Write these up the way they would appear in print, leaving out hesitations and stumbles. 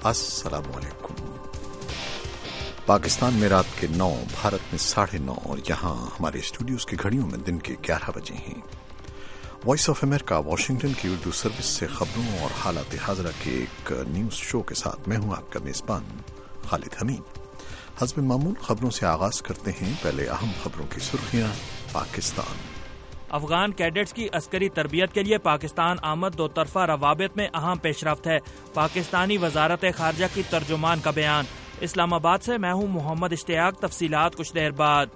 السلام علیکم۔ پاکستان میں رات کے 9، بھارت میں 9:30 اور یہاں ہمارے اسٹوڈیوز کی گھڑیوں میں دن کے 11 بجے ہیں۔ وائس آف امریکہ واشنگٹن کی اردو سروس سے خبروں اور حالات حاضرہ کے ایک نیوز شو کے ساتھ میں ہوں آپ کا میزبان خالد حمید۔ حسب معمول خبروں سے آغاز کرتے ہیں۔ پہلے اہم خبروں کی سرخیاں۔ پاکستان افغان کیڈٹس کی عسکری تربیت کے لیے پاکستان آمد دو طرفہ روابط میں اہم پیش رفت ہے، پاکستانی وزارت خارجہ کی ترجمان کا بیان۔ اسلام آباد سے میں ہوں محمد اشتیاق، تفصیلات کچھ دیر بعد۔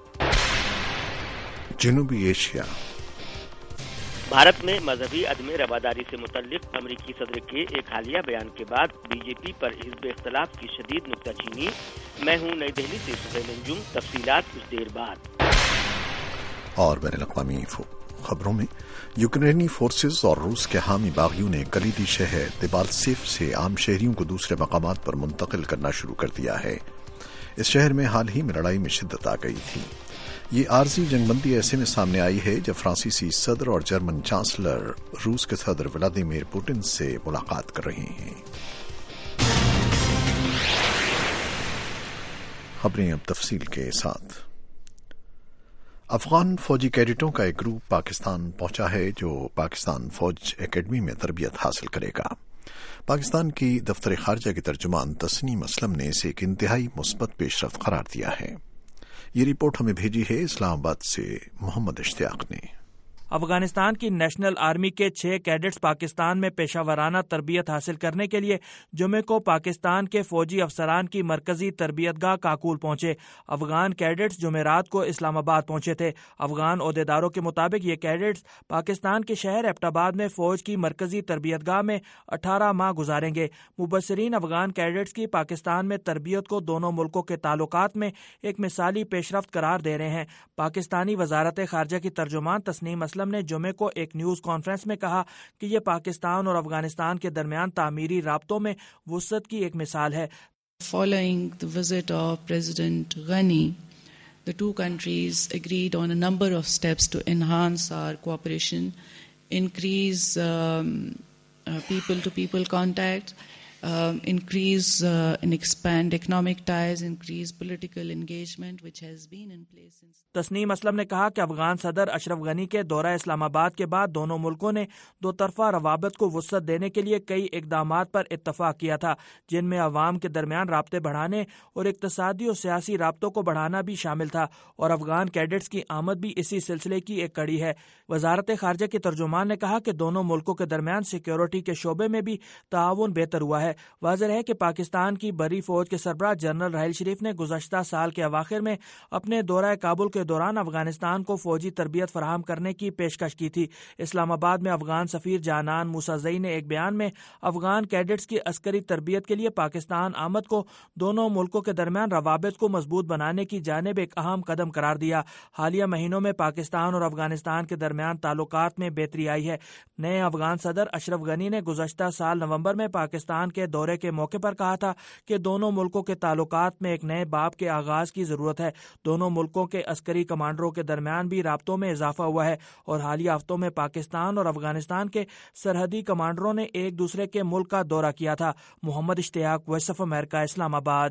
جنوبی ایشیا بھارت میں مذہبی عدم رواداری سے متعلق امریکی صدر کے ایک حالیہ بیان کے بعد بی جے پی پر حزب اختلاف کی شدید نکتہ چینی۔ میں ہوں نئی دہلی سے سہیل انجم، تفصیلات کچھ دیر بعد۔ اور بین الاقوامی خبروں میں یوکرینی فورسز اور روس کے حامی باغیوں نے کلیدی شہر دیبالتسیف سے عام شہریوں کو دوسرے مقامات پر منتقل کرنا شروع کر دیا ہے۔ اس شہر میں حال ہی میں لڑائی میں شدت آ گئی تھی۔ یہ عارضی جنگ بندی ایسے میں سامنے آئی ہے جب فرانسیسی صدر اور جرمن چانسلر روس کے صدر ولادیمیر پوٹن سے ملاقات کر رہے ہیں۔ خبریں اب تفصیل کے ساتھ۔ افغان فوجی کیڈٹوں کا ایک گروپ پاکستان پہنچا ہے جو پاکستان فوج اکیڈمی میں تربیت حاصل کرے گا۔ پاکستان کی دفتر خارجہ کی ترجمان تسنیم اسلم نے اسے ایک انتہائی مثبت پیش رفت قرار دیا ہے۔ یہ رپورٹ ہمیں بھیجی ہے اسلام آباد سے محمد اشتیاق نے۔ افغانستان کی نیشنل آرمی کے 6 کیڈٹس پاکستان میں پیشہ ورانہ تربیت حاصل کرنے کے لیے جمعے کو پاکستان کے فوجی افسران کی مرکزی تربیت گاہ کاکول پہنچے۔ افغان کیڈٹس جمعرات کو اسلام آباد پہنچے تھے۔ افغان عہدیداروں کے مطابق یہ کیڈٹس پاکستان کے شہر ایبٹ آباد میں فوج کی مرکزی تربیت گاہ میں 18 ماہ گزاریں گے۔ مبصرین افغان کیڈٹس کی پاکستان میں تربیت کو دونوں ملکوں کے تعلقات میں ایک مثالی پیش رفت قرار دے رہے ہیں۔ پاکستانی وزارت خارجہ کی ترجمان تسنیم اسلم نے جمعے کو ایک نیوز کانفرنس میں کہا کہ یہ پاکستان اور افغانستان کے درمیان تعمیری رابطوں میں وسعت کی ایک مثال ہے۔ Following the visit of President Ghani, the two countries agreed on a number of steps to enhance our cooperation, increase people-to-people contact, increase and expand economic ties, increase political engagement, which has been in place since. Tasnim Aslam نے کہا کہ افغان صدر اشرف غنی کے دورہ اسلام آباد کے بعد دونوں ملکوں نے دو طرفہ روابط کو وسعت دینے کے لیے کئی اقدامات پر اتفاق کیا تھا، جن میں عوام کے درمیان رابطے بڑھانے اور اقتصادی اور سیاسی رابطوں کو بڑھانا بھی شامل تھا، اور افغان کیڈٹس کی آمد بھی اسی سلسلے کی ایک کڑی ہے۔ وزارت خارجہ کے ترجمان نے کہا کہ دونوں ملکوں کے درمیان سیکیورٹی کے شعبے میں بھی تعاون بہتر ہوا ہے۔ واضح ہے کہ پاکستان کی بری فوج کے سربراہ جنرل راحیل شریف نے گزشتہ سال کے اواخر میں اپنے دورہ کابل کے دوران افغانستان کو فوجی تربیت فراہم کرنے کی پیشکش کی تھی۔ اسلام آباد میں افغان سفیر جانان موسیٰ نے ایک بیان میں افغان کیڈٹس کی عسکری تربیت کے لیے پاکستان آمد کو دونوں ملکوں کے درمیان روابط کو مضبوط بنانے کی جانب ایک اہم قدم قرار دیا۔ حالیہ مہینوں میں پاکستان اور افغانستان کے درمیان تعلقات میں بہتری آئی ہے۔ نئے افغان صدر اشرف غنی نے گزشتہ سال نومبر میں پاکستان کے دورے کے موقع پر کہا تھا کہ دونوں ملکوں کے تعلقات میں ایک نئے باب کے آغاز کی ضرورت ہے۔ دونوں ملکوں کے عسکری کمانڈروں کے درمیان بھی رابطوں میں اضافہ ہوا ہے، اور حالیہ ہفتوں میں پاکستان اور افغانستان کے سرحدی کمانڈروں نے ایک دوسرے کے ملک کا دورہ کیا تھا۔ محمد اشتیاق، وائس آف امریکہ، اسلام آباد۔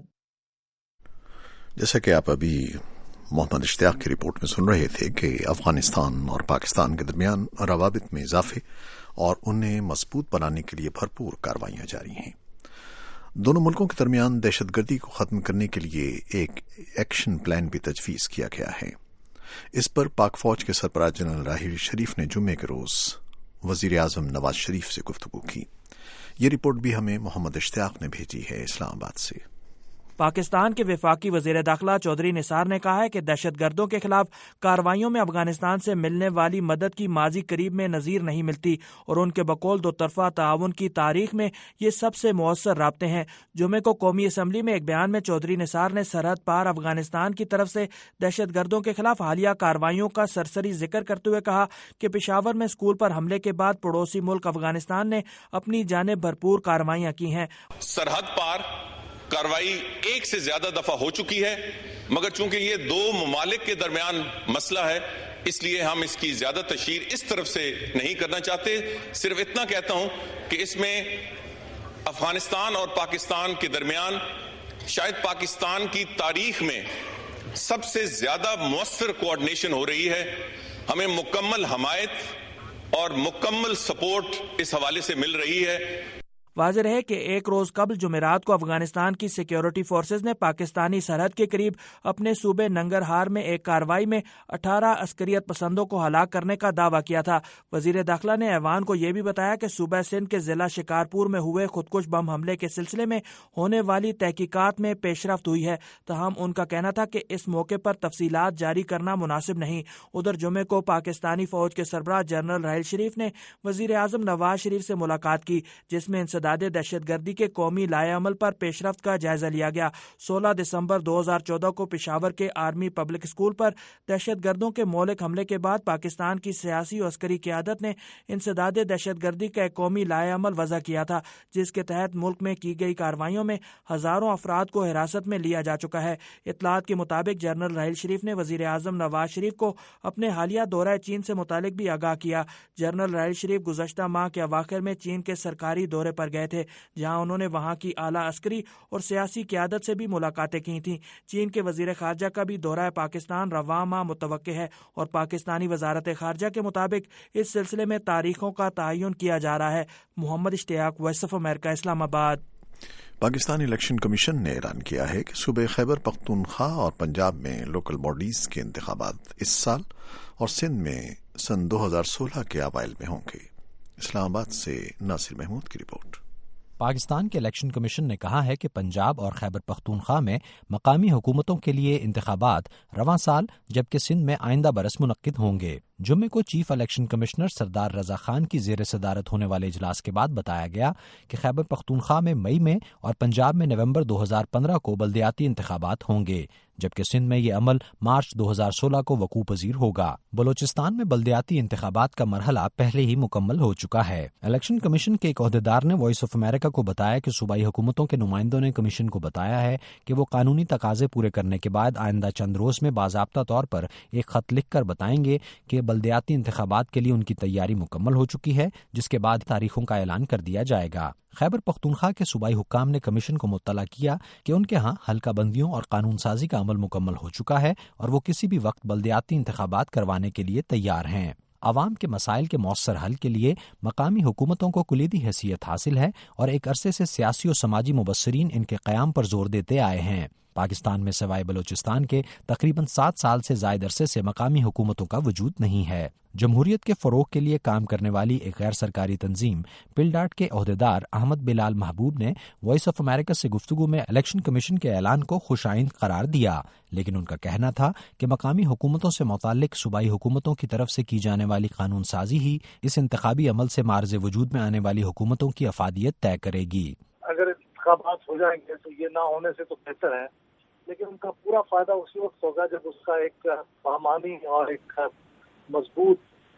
جیسا کہ آپ ابھی محمد اشتیاق کی رپورٹ میں سن رہے تھے کہ افغانستان اور پاکستان کے درمیان روابط میں اضافے اور انہیں مضبوط بنانے کے لیے بھرپور کارروائیاں جاری ہیں۔ دونوں ملکوں کے درمیان دہشت گردی کو ختم کرنے کے لیے ایک ایکشن پلان بھی تجویز کیا گیا ہے۔ اس پر پاک فوج کے سربراہ جنرل راحیل شریف نے جمعے کے روز وزیر اعظم نواز شریف سے گفتگو کی۔ یہ رپورٹ بھی ہمیں محمد اشتیاق نے بھیجی ہے اسلام آباد سے۔ پاکستان کے وفاقی وزیر داخلہ چودھری نثار نے کہا ہے کہ دہشت گردوں کے خلاف کارروائیوں میں افغانستان سے ملنے والی مدد کی ماضی قریب میں نظیر نہیں ملتی، اور ان کے بقول دو طرفہ تعاون کی تاریخ میں یہ سب سے مؤثر رابطے ہیں۔ جمعے کو قومی اسمبلی میں ایک بیان میں چودھری نثار نے سرحد پار افغانستان کی طرف سے دہشت گردوں کے خلاف حالیہ کارروائیوں کا سرسری ذکر کرتے ہوئے کہا کہ پشاور میں اسکول پر حملے کے بعد پڑوسی ملک افغانستان نے اپنی جانب بھرپور کارروائیاں کی ہیں۔ سرحد پار کارروائی ایک سے زیادہ دفعہ ہو چکی ہے، مگر چونکہ یہ دو ممالک کے درمیان مسئلہ ہے اس لیے ہم اس کی زیادہ تشہیر اس طرف سے نہیں کرنا چاہتے۔ صرف اتنا کہتا ہوں کہ اس میں افغانستان اور پاکستان کے درمیان شاید پاکستان کی تاریخ میں سب سے زیادہ مؤثر کوآرڈینیشن ہو رہی ہے. ہمیں مکمل حمایت اور مکمل سپورٹ اس حوالے سے مل رہی ہے. واضح ہے کہ ایک روز قبل جمعرات کو افغانستان کی سیکیورٹی فورسز نے پاکستانی سرحد کے قریب اپنے صوبے ننگرہار میں ایک کارروائی میں 18 عسکریت پسندوں کو ہلاک کرنے کا دعویٰ کیا تھا. وزیر داخلہ نے ایوان کو یہ بھی بتایا کہ صوبہ سندھ کے ضلع شکارپور میں ہوئے خودکش بم حملے کے سلسلے میں ہونے والی تحقیقات میں پیش رفت ہوئی ہے. تاہم ان کا کہنا تھا کہ اس موقع پر تفصیلات جاری کرنا مناسب نہیں. ادھر جمعے کو پاکستانی فوج کے سربراہ جنرل راحیل شریف نے وزیر اعظم نواز شریف سے ملاقات کی, جس میں انسداد دہشت گردی کے قومی لائحہ عمل پر پیش رفت کا جائزہ لیا گیا. 16 دسمبر 2014 کو پشاور کے آرمی پبلک اسکول پر دہشت گردوں کے مہلک حملے کے بعد پاکستان کی سیاسی و عسکری قیادت نے انسداد دہشت گردی کا ایک قومی لائحہ عمل وضع کیا تھا, جس کے تحت ملک میں کی گئی کارروائیوں میں ہزاروں افراد کو حراست میں لیا جا چکا ہے. اطلاعات کے مطابق جنرل راحیل شریف نے وزیر اعظم نواز شریف کو اپنے حالیہ دورہ چین سے متعلق بھی آگاہ کیا. جنرل راحیل شریف گزشتہ ماہ کے اواخر میں چین کے سرکاری دورے پر گئے تھے, جہاں انہوں نے وہاں کی اعلیٰ عسکری اور سیاسی قیادت سے بھی ملاقاتیں کی تھیں. چین کے وزیر خارجہ کا بھی دورہ پاکستان رواں ماہ متوقع ہے اور پاکستانی وزارت خارجہ کے مطابق اس سلسلے میں تاریخوں کا تعین کیا جا رہا ہے. محمد اشتیاق, وائس آف امریکہ, اسلام آباد. پاکستانی الیکشن کمیشن نے اعلان کیا ہے کہ صوبے خیبر پختونخوا اور پنجاب میں لوکل باڈیز کے انتخابات اس سال اور سندھ میں سن 2016 کے اوائل میں ہوں گے. اسلام آباد سے ناصر محمود کی رپورٹ. پاکستان کے الیکشن کمیشن نے کہا ہے کہ پنجاب اور خیبر پختونخوا میں مقامی حکومتوں کے لیے انتخابات رواں سال جبکہ سندھ میں آئندہ برس منعقد ہوں گے. جمعے کو چیف الیکشن کمشنر سردار رضا خان کی زیر صدارت ہونے والے اجلاس کے بعد بتایا گیا کہ خیبر پختونخوا میں مئی میں اور پنجاب میں نومبر 2015 کو بلدیاتی انتخابات ہوں گے, جبکہ سندھ میں یہ عمل مارچ 2016 کو وقوع پذیر ہوگا. بلوچستان میں بلدیاتی انتخابات کا مرحلہ پہلے ہی مکمل ہو چکا ہے. الیکشن کمیشن کے ایک عہدیدار نے وائس آف امریکہ کو بتایا کہ صوبائی حکومتوں کے نمائندوں نے کمیشن کو بتایا ہے کہ وہ قانونی تقاضے پورے کرنے کے بعد آئندہ چند روز میں باضابطہ طور پر ایک خط لکھ کر بتائیں گے کہ بلدیاتی انتخابات کے لیے ان کی تیاری مکمل ہو چکی ہے, جس کے بعد تاریخوں کا اعلان کر دیا جائے گا. خیبر پختونخوا کے صوبائی حکام نے کمیشن کو مطلع کیا کہ ان کے ہاں حلقہ بندیوں اور قانون سازی کا عمل مکمل ہو چکا ہے اور وہ کسی بھی وقت بلدیاتی انتخابات کروانے کے لیے تیار ہیں. عوام کے مسائل کے مؤثر حل کے لیے مقامی حکومتوں کو کلیدی حیثیت حاصل ہے اور ایک عرصے سے سیاسی و سماجی مبصرین ان کے قیام پر زور دیتے آئے ہیں. پاکستان میں سوائے بلوچستان کے تقریباً 7 سال سے زائد عرصے سے مقامی حکومتوں کا وجود نہیں ہے. جمہوریت کے فروغ کے لیے کام کرنے والی ایک غیر سرکاری تنظیم پلڈاٹ کے عہدیدار احمد بلال محبوب نے وائس آف امریکہ سے گفتگو میں الیکشن کمیشن کے اعلان کو خوش آئند قرار دیا, لیکن ان کا کہنا تھا کہ مقامی حکومتوں سے متعلق صوبائی حکومتوں کی طرف سے کی جانے والی قانون سازی ہی اس انتخابی عمل سے معرض وجود میں آنے والی حکومتوں کی افادیت طے کرے گی. اگر انتخابات ہو جائیں گے تو یہ نہ ہونے سے تو بہتر ہے, لیکن ان کا پورا فائدہ اسی وقت ہوگا جب اس کا ایک بامانی اور ایک مضبوط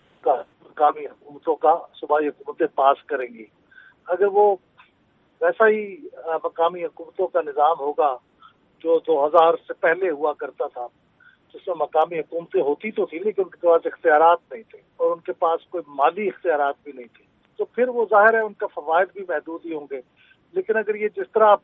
مقامی حکومتوں کا صوبائی حکومتیں پاس کریں گی. اگر وہ ویسا ہی مقامی حکومتوں کا نظام ہوگا جو 2000 سے پہلے ہوا کرتا تھا, جس میں مقامی حکومتیں ہوتی تو تھی لیکن ان کے پاس اختیارات نہیں تھے اور ان کے پاس کوئی مالی اختیارات بھی نہیں تھے, تو پھر وہ ظاہر ہے ان کا فوائد بھی محدود ہی ہوں گے. لیکن اگر یہ جس طرح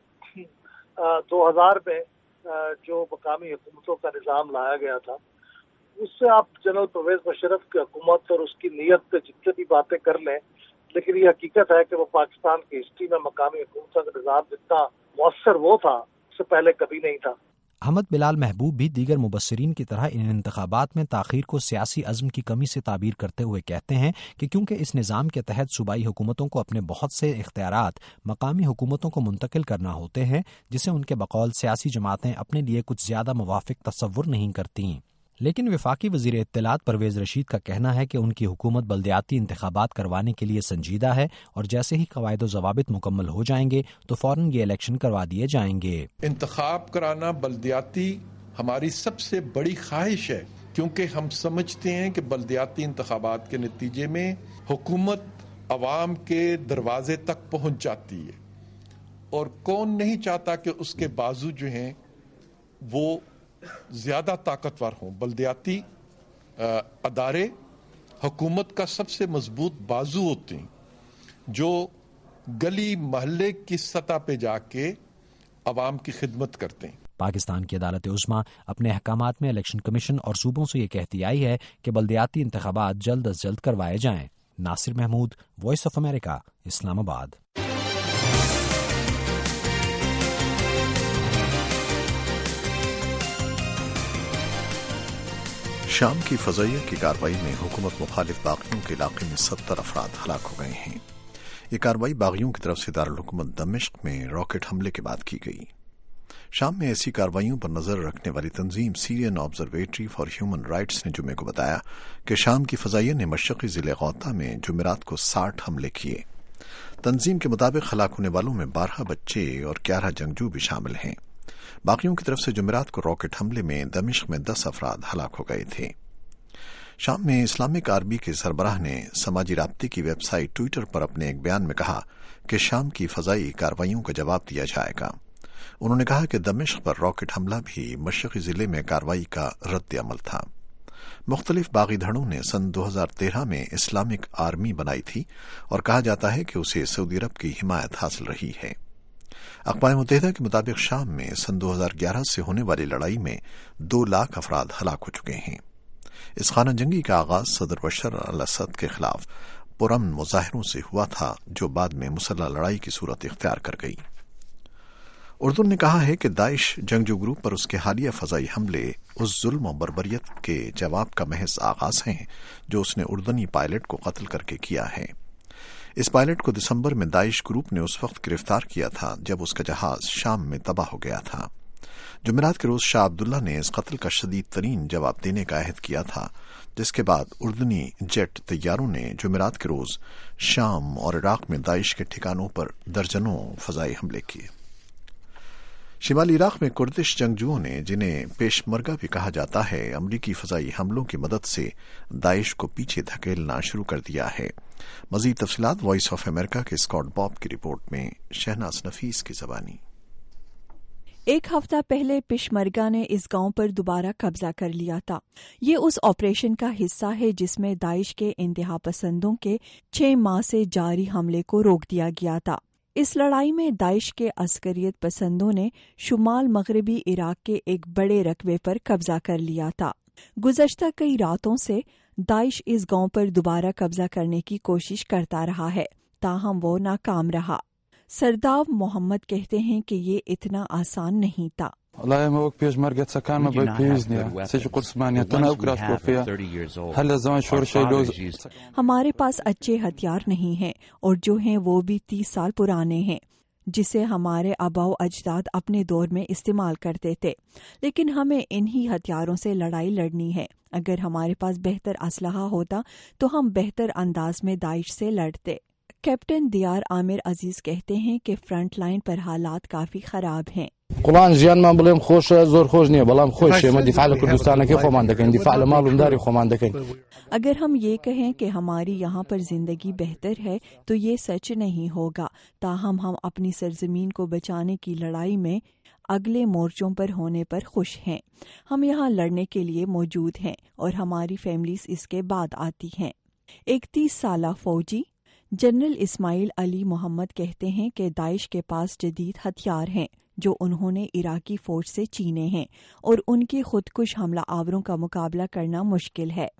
2000 میں جو مقامی حکومتوں کا نظام لایا گیا تھا, اس سے آپ جنرل پرویز مشرف کی حکومت اور اس کی نیت پہ جتنے بھی باتیں کر لیں, لیکن یہ حقیقت ہے کہ وہ پاکستان کی ہسٹری میں مقامی حکومتوں کا نظام جتنا مؤثر وہ تھا اس سے پہلے کبھی نہیں تھا. احمد بلال محبوب بھی دیگر مبصرین کی طرح ان انتخابات میں تاخیر کو سیاسی عزم کی کمی سے تعبیر کرتے ہوئے کہتے ہیں کہ کیونکہ اس نظام کے تحت صوبائی حکومتوں کو اپنے بہت سے اختیارات مقامی حکومتوں کو منتقل کرنا ہوتے ہیں, جسے ان کے بقول سیاسی جماعتیں اپنے لیے کچھ زیادہ موافق تصور نہیں کرتیں. لیکن وفاقی وزیر اطلاعات پرویز رشید کا کہنا ہے کہ ان کی حکومت بلدیاتی انتخابات کروانے کے لیے سنجیدہ ہے اور جیسے ہی قواعد و ضوابط مکمل ہو جائیں گے تو فوراً یہ الیکشن کروا دیے جائیں گے. انتخاب کرانا بلدیاتی ہماری سب سے بڑی خواہش ہے, کیونکہ ہم سمجھتے ہیں کہ بلدیاتی انتخابات کے نتیجے میں حکومت عوام کے دروازے تک پہنچ جاتی ہے, اور کون نہیں چاہتا کہ اس کے بازو جو ہیں وہ زیادہ طاقتور ہوں. بلدیاتی ادارے حکومت کا سب سے مضبوط بازو ہوتے ہیں جو गली महल्ले की सतह पे जाके अवाम की खिदमत करते हैं। पाकिस्तान की अदालत उज़्मा अपने अहकामात में इलेक्शन कमीशन और सूबों से ये कहती आई है कि बल्दियाती इंतखाबात जल्द अज जल्द करवाए जाएं। Nasir Mahmood, voice of America, Islamabad. शाम की फज़ाइया की कार्रवाई में हुकूमत मुखालिफ बागियों के इलाके में 70 अफराद हलाक हो गए हैं। ये कार्रवाई बागियों की तरफ से दारुल हुकूमत दमिश्क में रॉकेट हमले के बाद की गई। शाम में ऐसी कार्रवाइयों पर नजर रखने वाली तंजीम Syrian observatory for human rights ने जुमे को बताया कि शाम की फज़ाइया ने मशरक़ी ज़िले गौता में जुमेरात को 60 हमले किए। तंजीम के मुताबिक हलाक होने वालों में 12 बच्चे और 11 जंगजू भी शामिल हैं। बाकियों की तरफ से जुमेरात को रॉकेट हमले में दमिश्क में 10 अफराद हलाक हो गए थे। शाम में इस्लामिक आर्मी के सरबराह ने समाजी राब्ते की वेबसाइट ट्विटर पर अपने एक बयान में कहा कि शाम की फज़ाई कार्रवाइयों का जवाब दिया जाएगा। उन्होंने कहा कि दमिश्क पर रॉकेट हमला भी मशरक़ी जिले में कार्रवाई का रद्द अमल था। मुख्तलिफ बागी धड़ों ने सन 2013 में इस्लामिक आर्मी बनाई थी और कहा जाता है कि उसे सऊदी अरब की हिमायत हासिल रही है। अक़वाम मुत्तहिदा के मुताबिक शाम में सन 2011 से होने वाली लड़ाई में 2 लाख अफराद हलाक हो चुके हैं। इस खाना जंगी का आगाज सदर बशर अल असद के खिलाफ पुरअमन मुजाहिरों से हुआ था, जो बाद में मुसल्लह लड़ाई की सूरत इख्तियार कर गई। उर्दू ने कहा है कि दाइश जंगजू ग्रुप पर उसके हालिया फजाई हमले उस जुल्म और बर्बरियत के जवाब का महज आगाज हैं जो उसने उर्दनी पायलट को कत्ल करके किया है। इस पायलट को दिसंबर में दाइश ग्रुप ने उस वक्त गिरफ्तार किया था जब उसका जहाज शाम में तबाह हो गया था। जुमेरात के रोज शाह अब्दुल्ला ने इस कत्ल का शदीद तरीन जवाब देने का अहद किया था, जिसके बाद उर्दनी जेट तैयारों ने जुमेरात के रोज शाम और इराक में दाइश के ठिकानों पर दर्जनों फजाई हमले किए। शिमाली इराक में कुर्दिश जंगजुओं ने, जिन्हें पेशमर्गा भी कहा जाता है, अमरीकी फजाई हमलों की मदद से दाइश को पीछे धकेलना शुरू कर दिया है। मजीद तफसीलात वॉइस ऑफ अमेरिका के स्कॉट बॉब की रिपोर्ट में शहनाज नफीस की ज़बानी। एक हफ्ता पहले पेशमर्गा ने इस गांव पर दोबारा कब्जा कर लिया था। ये उस ऑपरेशन का हिस्सा है जिसमें दाइश के इंतहा पसंदों के 6 माह से जारी हमले को रोक दिया गया था। इस लड़ाई में दाइश के अस्करियत पसंदों ने शुमाल मगरबी इराक के एक बड़े रकबे पर कब्जा कर लिया था। गुज़श्ता कई रातों से दाइश इस गांव पर दोबारा कब्जा करने की कोशिश करता रहा है, ताहम वो नाकाम रहा। सरदाव मोहम्मद कहते हैं कि ये इतना आसान नहीं था। हमारे पास अच्छे हथियार नहीं हैं और जो हैं वो भी 30 साल पुराने हैं, जिसे हमारे आबाओ अजदाद अपने दौर में इस्तेमाल करते थे, लेकिन हमें इन्हीं हथियारों से लड़ाई लड़नी है। अगर हमारे पास बेहतर असलहा होता तो हम बेहतर अंदाज में दाइश से लड़ते। कैप्टन दियार आमिर अजीज कहते हैं कि फ्रंट लाइन पर हालात काफी खराब हैं। अगर हम ये कहें कि हमारी यहाँ पर जिंदगी बेहतर है तो ये सच नहीं होगा, ताहम हम अपनी सरजमीन को बचाने की लड़ाई में अगले मोर्चों पर होने पर खुश हैं। हम यहाँ लड़ने के लिए मौजूद हैं और हमारी फैमिलीज इसके बाद आती हैं। एक 30 साला फौजी जनरल इस्माइल अली मोहम्मद कहते हैं कि दाइश के पास जदीद हथियार हैं जो उन्होंने इराकी फौज से छीने हैं और उनके खुदकुश हमला आवरों का मुकाबला करना मुश्किल है।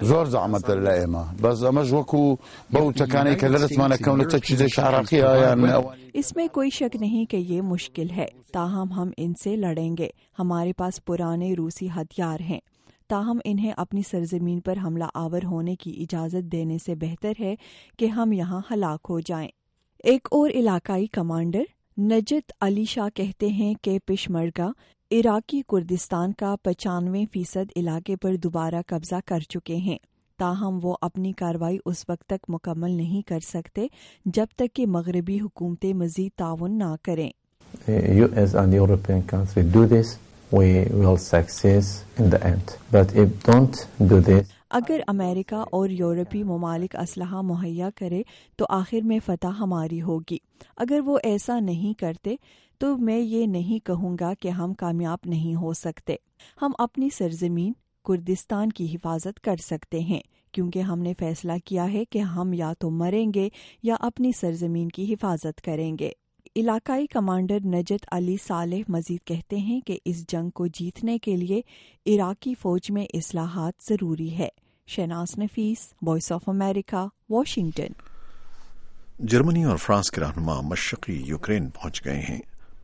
इसमें कोई शक नहीं कि ये मुश्किल है, ताहम हम इनसे लड़ेंगे। हमारे पास पुराने रूसी हथियार हैं, ताहम इन्हें अपनी सरजमीन पर हमला आवर होने की इजाज़त देने से बेहतर है कि हम यहाँ हलाक हो जाएं। एक और इलाकाई कमांडर नजत अली शाह कहते हैं कि पेशमर्गा इराकी कुर्दिस्तान का 95% इलाके पर दोबारा कब्जा कर चुके हैं, ताहम वो अपनी कार्रवाई उस वक्त तक मुकम्मल नहीं कर सकते जब तक कि मगरबी हुकूमतें मजीद ताउन ना करें। US and European countries do this, we will succeed in the end. But if don't do this, अगर अमेरिका और यूरोपीय ममालिक असलहा मुहैया करे तो आखिर में फतह हमारी होगी। अगर वो ऐसा नहीं करते तो मैं ये नहीं कहूँगा कि हम कामयाब नहीं हो सकते। हम अपनी सरजमीन कुर्दिस्तान की हिफाजत कर सकते हैं کیونکہ ہم نے فیصلہ کیا ہے کہ ہم یا تو مریں گے یا اپنی سرزمین کی حفاظت کریں گے۔ علاقائی کمانڈر نجت علی صالح مزید کہتے ہیں کہ اس جنگ کو جیتنے کے لیے عراقی فوج میں اصلاحات ضروری ہے۔ Shahnaz Nafees, voice of America, Washington. جرمنی اور فرانس کے رہنما مشرقی یوکرین پہنچ گئے ہیں،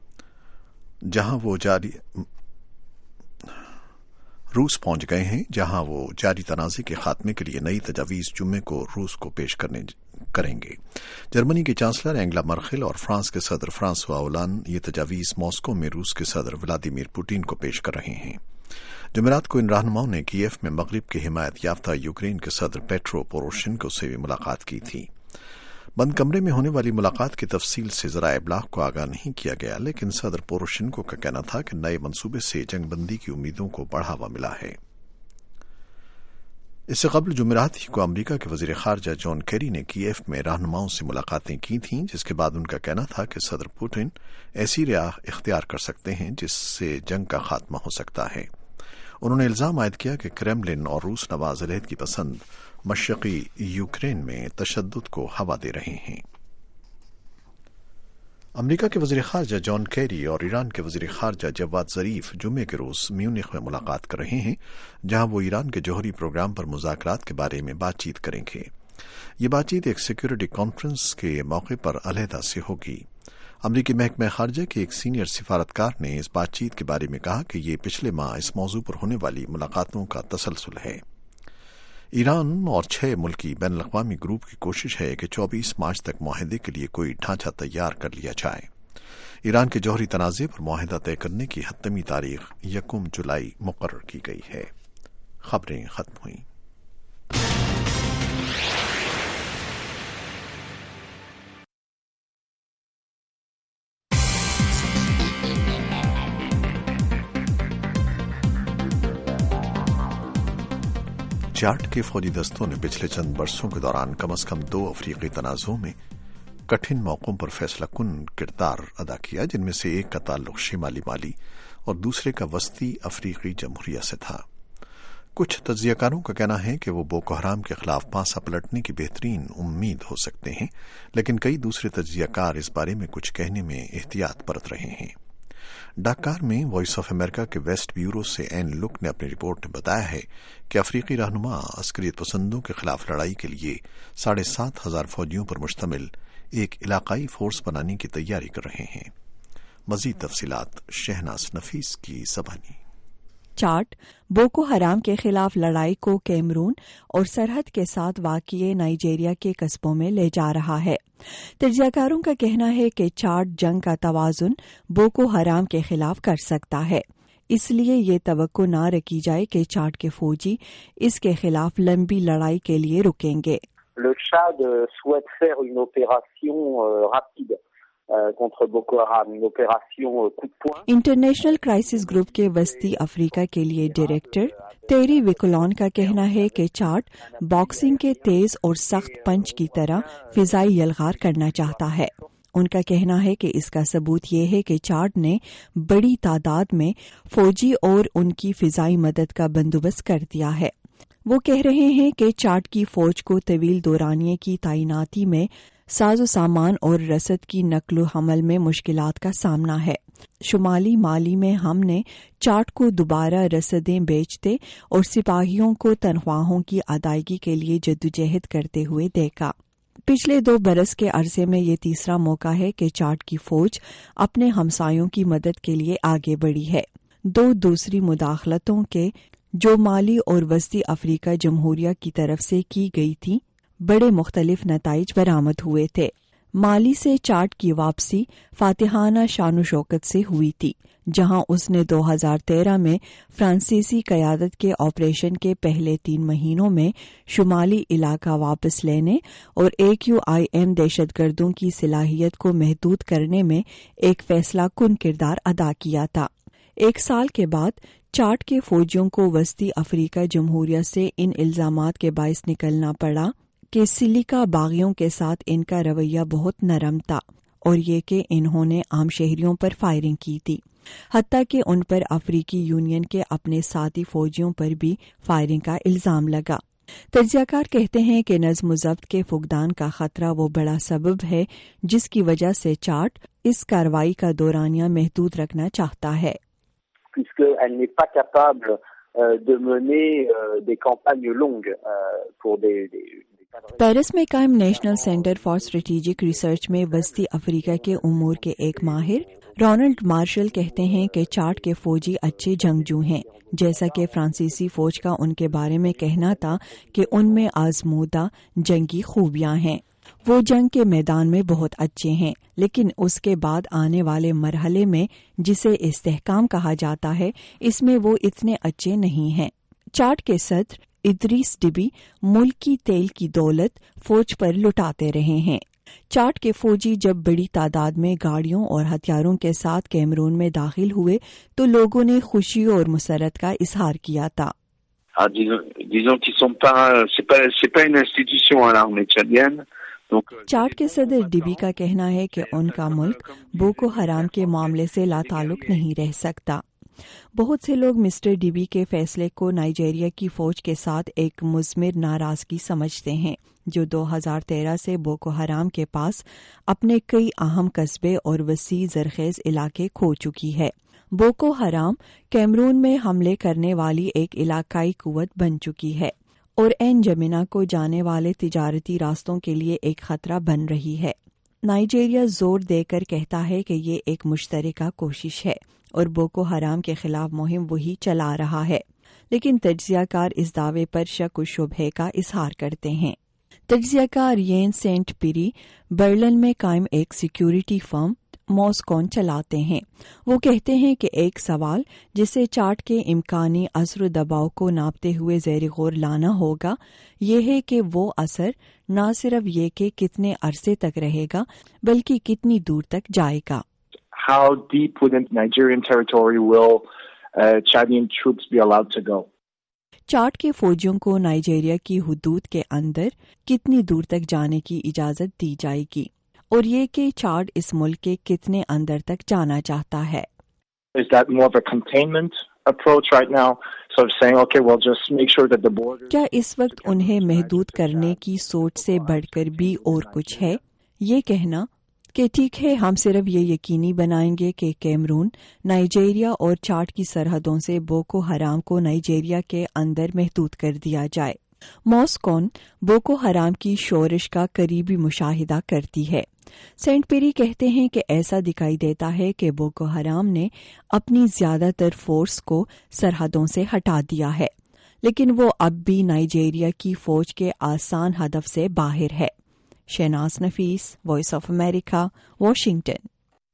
روس پہنچ گئے ہیں جہاں وہ جاری تنازع کے خاتمے کے لیے نئی تجاویز جمعے کو روس کو پیش کریں گے۔ جرمنی کی چانسلر اینگلا مرکل اور فرانس کے صدر فرانسوا ہولانڈ یہ تجاویز ماسکو میں روس کے صدر ولادیمیر پوٹین کو پیش کر رہے ہیں۔ جمعرات کو ان رہنماؤں نے کیف میں مغرب کے حمایت یافتہ یوکرین کے صدر پیٹرو پوروشینکو سے بھی ملاقات کی تھی۔ بند کمرے میں ہونے والی ملاقات کی تفصیل سے ذرائع ابلاغ کو آگاہ نہیں کیا گیا، لیکن صدر پوروشینکو کا کہنا تھا کہ نئے منصوبے سے جنگ بندی کی امیدوں کو بڑھاوا ملا ہے۔ اس سے قبل جمعرات ہی کو امریکہ کے وزیر خارجہ جان کیری نے کیف میں رہنماؤں سے ملاقاتیں کی تھیں، جس کے بعد ان کا کہنا تھا کہ صدر پوٹن ایسی راہ اختیار کر سکتے ہیں جس سے جنگ کا خاتمہ ہو سکتا ہے۔ انہوں نے الزام عائد کیا کہ کریملن اور روس نواز علیحدگی پسند مشرقی یوکرین میں تشدد کو ہوا دے رہے ہیں۔ امریکہ کے وزیر خارجہ جان کیری اور ایران کے وزیر خارجہ جواد ظریف جمعے کے روز میونخ میں ملاقات کر رہے ہیں، جہاں وہ ایران کے جوہری پروگرام پر مذاکرات کے بارے میں بات چیت کریں گے۔ یہ بات چیت ایک سیکورٹی کانفرنس کے موقع پر علیحدہ سے ہوگی۔ امریکی محکمہ خارجہ کے ایک سینئر سفارتکار نے اس بات چیت کے بارے میں کہا کہ یہ پچھلے ماہ اس موضوع پر ہونے والی ملاقاتوں کا تسلسل ہے۔ ایران اور 6 ملکی بین الاقوامی گروپ کی کوشش ہے کہ 24 مارچ تک معاہدے کے لیے کوئی ڈھانچہ تیار کر لیا جائے۔ ایران کے جوہری تنازع پر معاہدہ طے کرنے کی حتمی تاریخ 1 جولائی مقرر کی گئی ہے۔ خبریں ختم ہوئیں۔ چاڈ کے فوجی دستوں نے پچھلے چند برسوں کے دوران کم از کم 2 افریقی تنازعوں میں کٹھن موقعوں پر فیصلہ کن کردار ادا کیا، جن میں سے ایک کا تعلق شمالی مالی اور دوسرے کا وسطی افریقی جمہوریہ سے تھا۔ کچھ تجزیہ کاروں کا کہنا ہے کہ وہ بوکو حرام کے خلاف پانسا پلٹنے کی بہترین امید ہو سکتے ہیں، لیکن کئی دوسرے تجزیہ کار اس بارے میں کچھ کہنے میں احتیاط برت رہے ہیں۔ ڈاکار میں وائس آف امریکہ کے ویسٹ بیورو سے این لک نے اپنی رپورٹ میں بتایا ہے کہ افریقی رہنما عسکریت پسندوں کے خلاف لڑائی کے لیے 7,500 فوجیوں پر مشتمل ایک علاقائی فورس بنانے کی تیاری کر رہے ہیں۔ مزید تفصیلات شہناز نفیس کی زبانی۔ چاڈ بوکو حرام کے خلاف لڑائی کو کیمرون اور سرحد کے ساتھ واقع نائجیریا کے قصبوں میں لے جا رہا ہے۔ تجزیہ کاروں کا کہنا ہے کہ چاڈ جنگ کا توازن بوکو حرام کے خلاف کر سکتا ہے، اس لیے یہ توقع نہ رکھی جائے کہ چاڈ کے فوجی اس کے خلاف لمبی لڑائی کے لیے رکیں گے۔ Le Tchad souhaite faire une opération rapide contre Boko Haram, une opération coup de poing. International crisis group کے وسطی افریقہ کے لیے ڈائریکٹر تیری وکولون کا کہنا ہے کہ چاڈ باکسنگ کے تیز اور سخت پنچ کی طرح فضائی یلغار کرنا چاہتا ہے۔ ان کا کہنا ہے کہ اس کا ثبوت یہ ہے کہ چاڈ نے بڑی تعداد میں فوجی اور ان کی فضائی مدد کا بندوبست کر دیا ہے۔ وہ کہہ رہے ہیں کہ چاڈ کی فوج کو طویل دورانیے کی تعیناتی میں ساز و سامان اور رسد کی نقل و حمل میں مشکلات کا سامنا ہے۔ شمالی مالی میں ہم نے چاڈ کو دوبارہ رسدیں بیچتے اور سپاہیوں کو تنخواہوں کی ادائیگی کے لیے جدوجہد کرتے ہوئے دیکھا۔ پچھلے 2 برس کے عرصے میں یہ تیسرا موقع ہے کہ چاڈ کی فوج اپنے ہمسایوں کی مدد کے لیے آگے بڑھی ہے۔ 2 دوسری مداخلتوں کے جو مالی اور وسطی افریقہ جمہوریہ کی طرف سے کی گئی تھی، بڑے مختلف نتائج برآمد ہوئے تھے۔ مالی سے چاڈ کی واپسی فاتحانہ شان و شوکت سے ہوئی تھی، جہاں اس نے 2013 میں فرانسیسی قیادت کے آپریشن کے پہلے 3 مہینوں میں شمالی علاقہ واپس لینے اور AQIM دہشت گردوں کی صلاحیت کو محدود کرنے میں ایک فیصلہ کن کردار ادا کیا تھا۔ 1 سال کے بعد چاڈ کے فوجیوں کو وسطی افریقہ جمہوریہ سے ان الزامات کے باعث نکلنا پڑا کہ سلیکا باغیوں کے ساتھ ان کا رویہ بہت نرم تھا اور یہ کہ انہوں نے عام شہریوں پر فائرنگ کی تھی، حتیٰ کہ ان پر افریقی یونین کے اپنے ساتھی فوجیوں پر بھی فائرنگ کا الزام لگا۔ تجزیہ کار کہتے ہیں کہ نظم و ضبط کے فقدان کا خطرہ وہ بڑا سبب ہے جس کی وجہ سے چاٹ اس کارروائی کا دورانیہ محدود رکھنا چاہتا ہے. puisqu'elle n'est pas capable de mener des campagnes longues pour des Paris میں قائم national centre for strategic research میں وسطی افریقہ کے امور کے ایک ماہر رونلڈ مارشل کہتے ہیں کہ چاڈ کے فوجی اچھے جنگجو ہیں، جیسا کہ فرانسیسی فوج کا ان کے بارے میں کہنا تھا کہ ان میں آزمودہ جنگی خوبیاں ہیں. وہ جنگ کے میدان میں بہت اچھے ہیں، لیکن اس کے بعد آنے والے مرحلے میں جسے استحکام کہا جاتا ہے اس میں وہ اتنے اچھے نہیں ہیں. چاڈ کے صدر ادریس ڈیبی ملک کی تیل کی دولت فوج پر لٹاتے رہے ہیں. چاڈ کے فوجی جب بڑی تعداد میں گاڑیوں اور ہتھیاروں کے ساتھ کیمرون میں داخل ہوئے تو لوگوں نے خوشی اور مسرت کا اظہار کیا تھا. disons qu'ils sont pas, c'est pas une institution à l'armée tchadienne. Chad کے صدر ڈیبی کا کہنا ہے کہ ان کا ملک بوکو حرام کے معاملے سے لا تعلق نہیں رہ سکتا. بہت سے لوگ مسٹر ڈیبی کے فیصلے کو نائجیریا کی فوج کے ساتھ ایک مضمر ناراضگی سمجھتے ہیں جو 2013 سے بوکو حرام کے پاس اپنے کئی اہم قصبے اور وسیع زرخیز علاقے کھو چکی ہے. بوکو حرام کیمرون میں حملے کرنے والی ایک علاقائی قوت بن چکی ہے اور این جمینا کو جانے والے تجارتی راستوں کے لیے ایک خطرہ بن رہی ہے. نائجیریا زور دے کر کہتا ہے کہ یہ ایک مشترکہ کوشش ہے اور بوکو حرام کے خلاف مہم وہی چلا رہا ہے، لیکن تجزیہ کار اس دعوے پر شک و شبہے کا اظہار کرتے ہیں. تجزیہ کار یین سینٹ پیری برلن میں قائم ایک سیکیورٹی فرم موسکون چلاتے ہیں. وہ کہتے ہیں کہ ایک سوال جسے چاٹ کے امکانی اثر و دباؤ کو ناپتے ہوئے زیر غور لانا ہوگا یہ ہے کہ وہ اثر نہ صرف یہ کہ کتنے عرصے تک رہے گا بلکہ کتنی دور تک جائے گا. How deep within Nigerian territory will Chadian troops be allowed to go? چاٹ کے فوجیوں کو نائجیریا کی حدود کے اندر کتنی دور تک جانے کی اجازت دی جائے گی اور یہ کہ چاڈ اس ملک کے کتنے اندر تک جانا چاہتا ہے. Is that more of a containment approach right now? Sort of saying, okay, we'll just make sure that the border. کیا اس وقت انہیں محدود کرنے کی سوچ سے بڑھ کر بھی اور کچھ ہے؟ یہ کہنا کہ ٹھیک ہے ہم صرف یہ یقینی بنائیں گے کہ کیمرون نائجیریا اور چاڈ کی سرحدوں سے بوکو حرام کو نائجیریا کے اندر محدود کر دیا جائے. موسکون بوکو حرام کی شورش کا قریبی مشاہدہ کرتی ہے. سینٹ پیری کہتے ہیں کہ ایسا دکھائی دیتا ہے کہ بوکو حرام نے اپنی زیادہ تر فورس کو سرحدوں سے ہٹا دیا ہے، لیکن وہ اب بھی نائجیریا کی فوج کے آسان ہدف سے باہر ہے. Shahnaz Nafees, voice of America, Washington.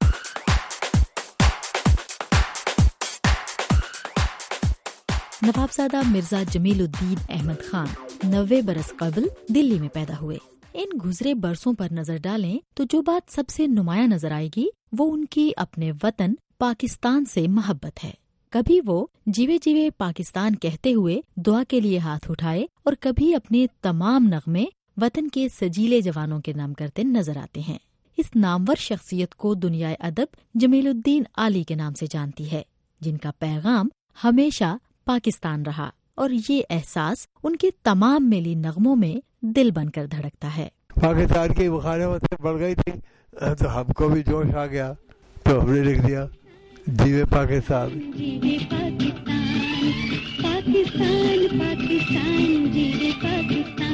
Nawabzada Mirza Jamiluddin Ahmed Khan 90 برس قبل دلی میں پیدا ہوئے. ان گزرے برسوں پر نظر ڈالیں تو جو بات سب سے نمایاں نظر آئے گی وہ ان کی اپنے وطن پاکستان سے محبت ہے. کبھی وہ جیوے جیوے پاکستان کہتے ہوئے دعا کے لیے ہاتھ اٹھائے اور کبھی اپنے تمام نغمے وطن کے سجیلے جوانوں کے نام کرتے نظر آتے ہیں. اس نامور شخصیت کو دنیا ادب جمیل الدین علی کے نام سے جانتی ہے، جن کا پیغام ہمیشہ پاکستان رہا اور یہ احساس ان کے تمام میلی نغموں میں دل بن کر دھڑکتا ہے. پاکستان کی مخالفت بڑھ گئی تھی تو ہم کو بھی جوش آ گیا تو ہم نے لکھ دیا جیوے پاکستان. جیوے پاکستان، پاکستان پاکستان، جیوے پاکستان.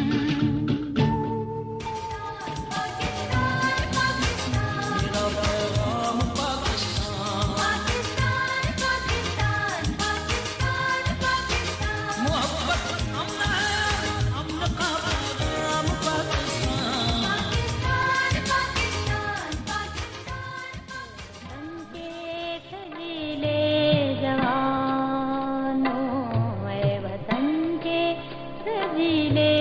جیلے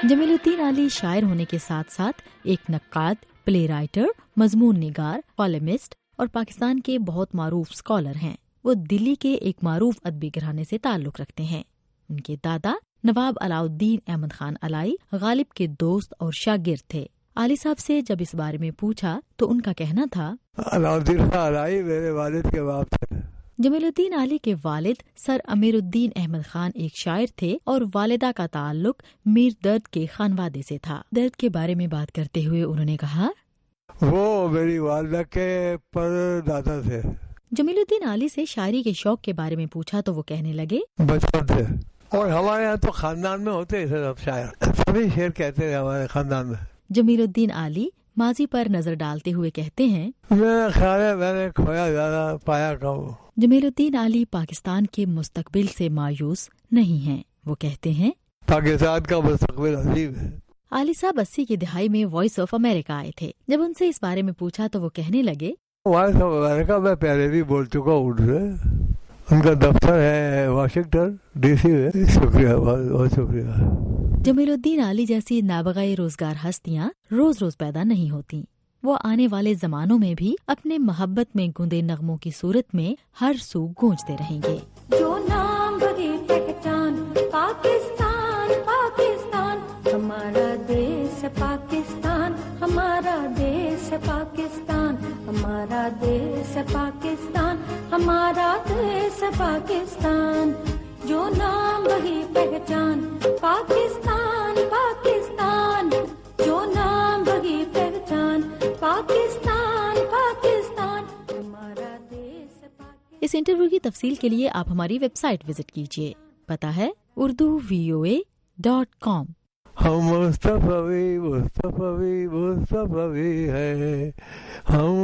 جمیل الدین علی شاعر ہونے کے ساتھ ساتھ ایک نقاد، پلے رائٹر، مضمون نگار، کالمسٹ اور پاکستان کے بہت معروف اسکالر ہیں۔ وہ دلی کے ایک معروف ادبی گھرانے سے تعلق رکھتے ہیں۔ ان کے دادا نواب علاؤالدین احمد خان علائی غالب کے دوست اور شاگرد تھے۔ علی صاحب سے جب اس بارے میں پوچھا تو ان کا کہنا تھا، علاؤالدین خان علائی میرے والد کے باپ تھے۔ جمیل الدین علی کے والد سر امیر الدین احمد خان ایک شاعر تھے اور والدہ کا تعلق میر درد کے خانوادے سے تھا۔ درد کے بارے میں بات کرتے ہوئے انہوں نے کہا، وہ میری والدہ کے پر دادا تھے۔ جمیل الدین علی سے شاعری کے شوق کے بارے میں پوچھا تو وہ کہنے لگے، بچپن سے، اور ہمارے یہاں تو خاندان میں ہوتے ہیں سب شاعر، سبھی شعر کہتے ہیں ہمارے خاندان میں۔ جمیل الدین علی ماضی پر نظر ڈالتے ہوئے کہتے ہیں، میرا خیال ہے میں نے کھویا زیادہ پایا کم۔ جمیل الدین علی پاکستان کے مستقبل سے مایوس نہیں ہیں۔ وہ کہتے ہیں، پاکستان کا مستقبل عظیم ہے۔ علی صاحب 80 کی دہائی میں وائس آف امریکہ آئے تھے۔ جب ان سے اس بارے میں پوچھا تو وہ کہنے لگے، وائس آف امریکہ میں پہلے بھی بول چکا ہوں ان سے، ان کا دفتر ہے واشنگٹن ڈی سی میں۔ شکریہ، بہت شکریہ۔ جمیل الدین علی جیسی نابغہ روزگار ہستیاں روز روز پیدا نہیں ہوتی۔ وہ آنے والے زمانوں میں بھی اپنے محبت میں گوندے نغموں کی صورت میں ہر سو گونجتے رہیں گے۔ جو نام بڑی پہچان پاکستان، پاکستان ہمارا دیس، پاکستان ہمارا دیس، پاکستان ہمارا دیس، پاکستان ہمارا دیس، پاکستان جو نام وہی پہچان پاکستان، پاکستان جو نام وہی پہچان پاکستان، پاکستان ہمارا دیس، پاکستان۔ اس انٹرویو کی تفصیل کے لیے آپ ہماری ویب سائٹ وزٹ کیجیے۔ پتہ ہے urduvoa.com۔ ہم مصطفی مصطفی مصطفی ہے، ہم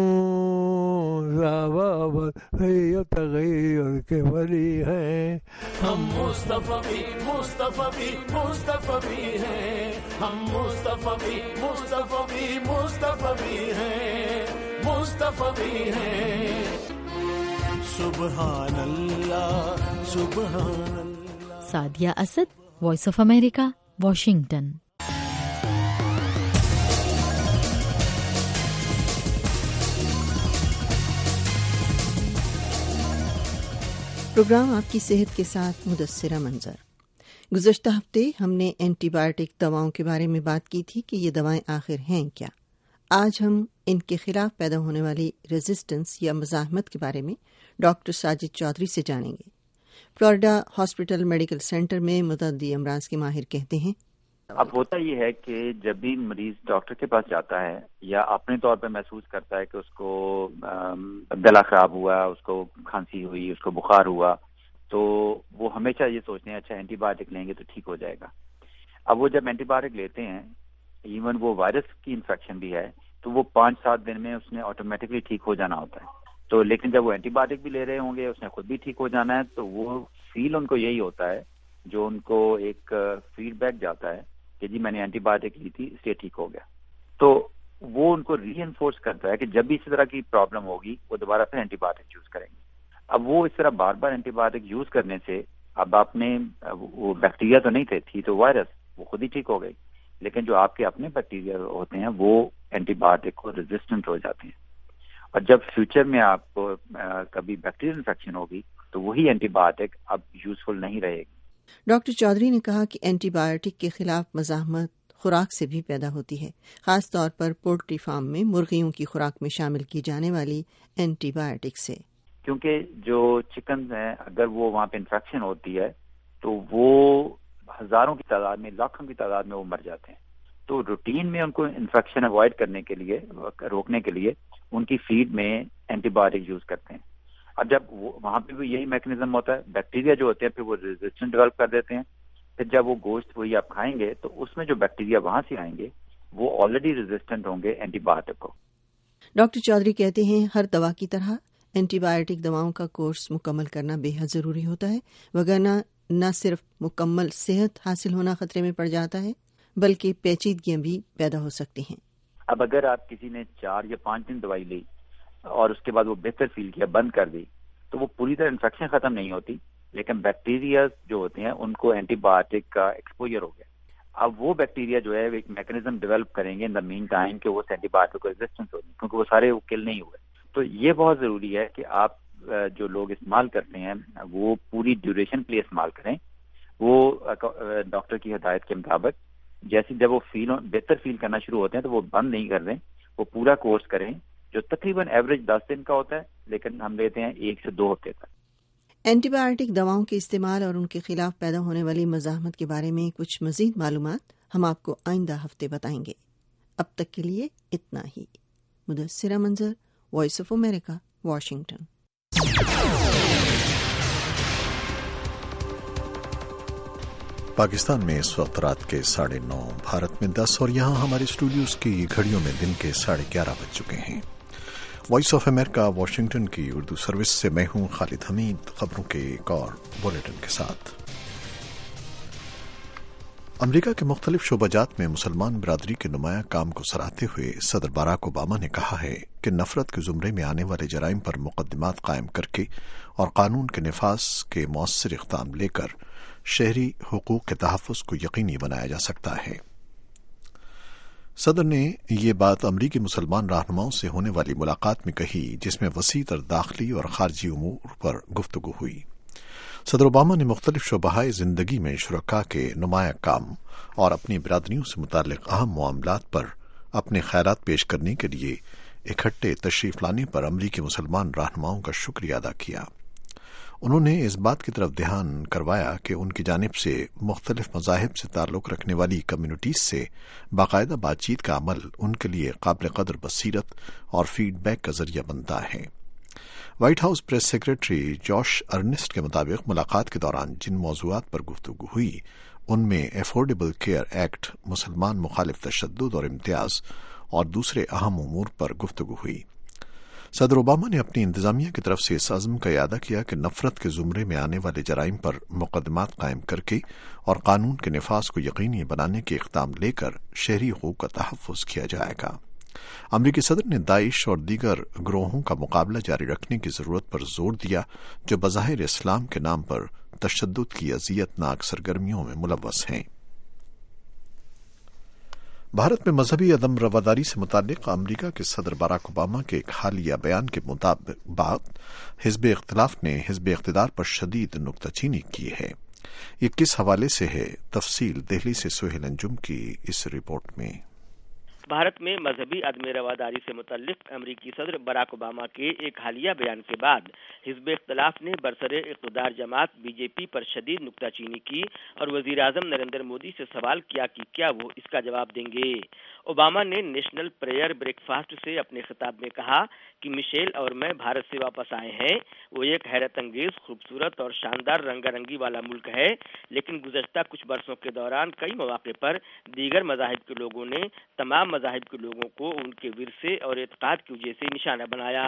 تغیر کے ولی ہیں، ہم مصطفی مصطفی مصطفی ہیں، ہم مصطفی مصطفی مصطفی ہیں، مصطفی ہیں۔ سبحان اللہ سبحان اللہ۔ Sadia Asad, voice of America, Washington. Programme آپ کی صحت کے ساتھ مدثرہ منظر۔ گزشتہ ہفتے ہم نے اینٹی بایوٹک دواؤں کے بارے میں بات کی تھی کہ یہ دوائیں آخر ہیں کیا۔ آج ہم ان کے خلاف پیدا ہونے والی ریزسٹنس یا مزاحمت کے بارے میں ڈاکٹر ساجد چودھری سے جانیں گے۔ فلوریڈا ہاسپٹل میڈیکل سینٹر میں متعدی امراض کے ماہر کہتے ہیں، اب ہوتا یہ ہے کہ جب بھی مریض ڈاکٹر کے پاس جاتا ہے یا اپنے طور پہ محسوس کرتا ہے کہ اس کو گلا خراب ہوا، اس کو کھانسی ہوئی، اس کو بخار ہوا، تو وہ ہمیشہ یہ سوچتے ہیں اچھا اینٹی بایوٹک لیں گے تو ٹھیک ہو جائے گا۔ اب وہ جب اینٹی بایوٹک لیتے ہیں، ایون وہ وائرس کی انفیکشن بھی ہے، تو وہ 5-7 دن میں اس نے آٹومیٹکلی ٹھیک ہو جانا ہوتا ہے۔ تو لیکن جب وہ اینٹی بایوٹک بھی لے رہے ہوں گے، اس نے خود بھی ٹھیک ہو جانا ہے، تو وہ فیل ان کو یہی ہوتا ہے، جو ان کو ایک فیڈ بیک جاتا ہے کہ جی میں نے اینٹی بایوٹک لی تھی اس لیے ٹھیک ہو گیا۔ تو وہ ان کو ری انفورس کرتا ہے کہ جب بھی اس طرح کی پرابلم ہوگی وہ دوبارہ پھر اینٹی بایوٹک یوز کریں گے۔ اب وہ اس طرح بار بار اینٹی بایوٹک یوز کرنے سے اب آپ نے وہ بیکٹیریا تو نہیں تھی تو وائرس، وہ خود ہی ٹھیک ہو گئی، لیکن جو آپ کے اپنے بیکٹیریا ہوتے ہیں وہ اینٹی بایوٹک کو ریزسٹنٹ ہو جاتے ہیں، اور جب فیوچر میں آپ کو کبھی بیکٹیریل انفیکشن ہوگی تو وہی اینٹی بایوٹک اب یوزفل نہیں رہے گی۔ ڈاکٹر چودھری نے کہا کہ اینٹی بایوٹک کے خلاف مزاحمت خوراک سے بھی پیدا ہوتی ہے، خاص طور پر پولٹری فارم میں مرغیوں کی خوراک میں شامل کی جانے والی اینٹی بایوٹک سے، کیونکہ جو چکن ہیں اگر وہ وہاں پہ انفیکشن ہوتی ہے تو وہ ہزاروں کی تعداد میں، لاکھوں کی تعداد میں وہ مر جاتے ہیں۔ تو روٹین میں ان کو انفیکشن اوائڈ کرنے کے لیے، روکنے کے لیے ان کی فیڈ میں اینٹی بایوٹک یوز کرتے ہیں۔ اب جب وہاں پہ بھی یہی میکنزم ہوتا ہے، بیکٹیریا جو ہوتے ہیں پھر وہ ریزسٹنٹ ڈیولپ کر دیتے ہیں، پھر جب وہ گوشت وہی آپ کھائیں گے تو اس میں جو بیکٹیریا وہاں سے آئیں گے وہ آلریڈی ریزسٹنٹ ہوں گے اینٹی بایوٹک کو۔ ڈاکٹر چودھری کہتے ہیں ہر دوا کی طرح اینٹی بایوٹک دواؤں کا کورس مکمل کرنا بے حد ضروری ہوتا ہے، وگرنہ نہ صرف مکمل صحت حاصل ہونا خطرے میں پڑ جاتا ہے بلکہ پیچیدگیاں بھی پیدا ہو سکتی ہیں۔ اب اگر آپ کسی نے 4 یا 5 دن دوائی لی اور اس کے بعد وہ بہتر فیل کیا، بند کر دی، تو وہ پوری طرح انفیکشن ختم نہیں ہوتی، لیکن بیکٹیریا جو ہوتے ہیں ان کو اینٹی بایوٹک کا ایکسپوجر ہو گیا۔ اب وہ بیکٹیریا جو ہے ایک میکنزم ڈیولپ کریں گے ان دا مین ٹائم کہ وہ اینٹی بایوٹک کو ریزسٹنس ہوگی، کیونکہ وہ سارے کل نہیں ہوئے. تو یہ بہت ضروری ہے کہ آپ جو لوگ استعمال کرتے ہیں وہ پوری ڈیوریشن کے لیے استعمال کریں. وہ ڈاکٹر کی ہدایت کے مطابق جیسے جب وہ بہتر فیل کرنا شروع ہوتے ہیں تو وہ بند نہیں کر دیں، وہ پورا کورس کریں جو تقریباً ایوریج 10 دن کا ہوتا ہے، لیکن ہم لیتے ہیں 1 سے 2 ہفتے تک. اینٹی بایوٹک دواؤں کے استعمال اور ان کے خلاف پیدا ہونے والی مزاحمت کے بارے میں کچھ مزید معلومات ہم آپ کو آئندہ ہفتے بتائیں گے. اب تک کے لیے اتنا ہی. Mudassira Manzar, voice of America, Washington. Pakistan میں اس وقت رات کے 9:30، بھارت میں 10 اور یہاں ہمارے اسٹوڈیوز کی گھڑیوں میں دن کے 11:30 بج چکے ہیں. وائس آف امریکہ واشنگٹن کی اردو سروس سے میں ہوں خالد حمید، خبروں کے ایک اور بلیٹن کے ساتھ. امریکہ کے مختلف شعبہ جات میں مسلمان برادری کے نمایاں کام کو سراہتے ہوئے صدر باراک اوباما نے کہا ہے کہ نفرت کے زمرے میں آنے والے جرائم پر مقدمات قائم کر کے اور قانون کے نفاذ کے مؤثر اقدام لے کر شہری حقوق کے تحفظ کو یقینی بنایا جا سکتا ہے. صدر نے یہ بات امریکی مسلمان رہنماؤں سے ہونے والی ملاقات میں کہی، جس میں وسیع تر داخلی اور خارجی امور پر گفتگو ہوئی. صدر اوباما نے مختلف شعبۂ زندگی میں شرکاء کے نمایاں کام اور اپنی برادریوں سے متعلق اہم معاملات پر اپنے خیالات پیش کرنے کے لیے اکٹھے تشریف لانے پر امریکی مسلمان رہنماؤں کا شکریہ ادا کیا. انہوں نے اس بات کی طرف دھیان کروایا کہ ان کی جانب سے مختلف مذاہب سے تعلق رکھنے والی کمیونٹیز سے باقاعدہ بات چیت کا عمل ان کے لیے قابل قدر بصیرت اور فیڈ بیک کا ذریعہ بنتا ہے. White House press secretary Josh Earnest کے مطابق ملاقات کے دوران جن موضوعات پر گفتگو ہوئی ان میں افورڈیبل کیئر ایکٹ، مسلمان مخالف تشدد اور امتیاز اور دوسرے اہم امور پر گفتگو ہوئی. صدر اوباما نے اپنی انتظامیہ کی طرف سے اس عزم کا اعادہ کیا کہ نفرت کے زمرے میں آنے والے جرائم پر مقدمات قائم کر کے اور قانون کے نفاذ کو یقینی بنانے کے اقدام لے کر شہری حقوق کا تحفظ کیا جائے گا. امریکی صدر نے داعش اور دیگر گروہوں کا مقابلہ جاری رکھنے کی ضرورت پر زور دیا جو بظاہر اسلام کے نام پر تشدد کی اذیت ناک سرگرمیوں میں ملوث ہیں. بھارت میں مذہبی عدم رواداری سے متعلق امریکہ کے صدر باراک اوباما کے ایک حالیہ بیان کے مطابق حزب اختلاف نے حزب اقتدار پر شدید نکتہ چینی کی ہے. یہ کس حوالے سے ہے؟ تفصیل دہلی سے سہیل انجم کی اس رپورٹ میں. بھارت میں مذہبی عدم رواداری سے متعلق امریکی صدر باراک اوباما کے ایک حالیہ بیان کے بعد حزب اختلاف نے برسر اقتدار جماعت بی جے پی پر شدید نکتہ چینی کی اور وزیر اعظم نریندر مودی سے سوال کیا کہ کیا وہ اس کا جواب دیں گے. اوباما نے نیشنل پریئر بریک فاسٹ سے اپنے خطاب میں کہا کہ مشیل اور میں بھارت سے واپس آئے ہیں. وہ ایک حیرت انگیز، خوبصورت اور شاندار رنگا رنگی والا ملک ہے، لیکن گزشتہ کچھ برسوں کے دوران کئی مواقع پر دیگر مذاہب کے لوگوں نے تمام مذاہب کے لوگوں کو ان کے ورثے اور اعتقاد کی وجہ سے نشانہ بنایا.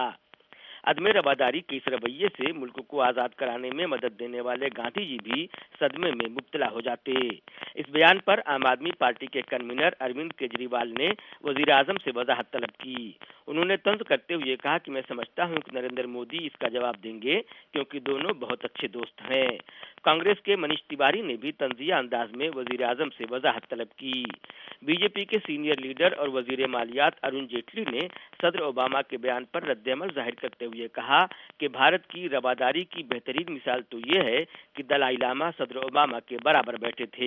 عدم رواداری کے اس رویے سے ملک کو آزاد کرانے میں مدد دینے والے گاندھی جی بھی صدمے میں مبتلا ہو جاتے. اس بیان پر عام آدمی پارٹی کے کنوینر اروند کیجریوال نے وزیر اعظم سے وضاحت طلب کی. انہوں نے طنز کرتے ہوئے کہا کہ میں سمجھتا ہوں کہ نریندر مودی اس کا جواب دیں گے کیونکہ دونوں بہت اچھے دوست ہیں. کانگریس کے منیش تیواری نے بھی طنزیہ انداز میں وزیر اعظم سے وضاحت طلب کی. بی جے پی کے سینئر لیڈر اور وزیر مالیات ارون جیٹلی نے صدر اوباما کے بیان پر رد عمل ظاہر کرتے ہوئے کہا کہ بھارت کی رواداری کی بہترین مثال تو یہ ہے کہ دلائی لاما صدر اوباما کے برابر بیٹھے تھے.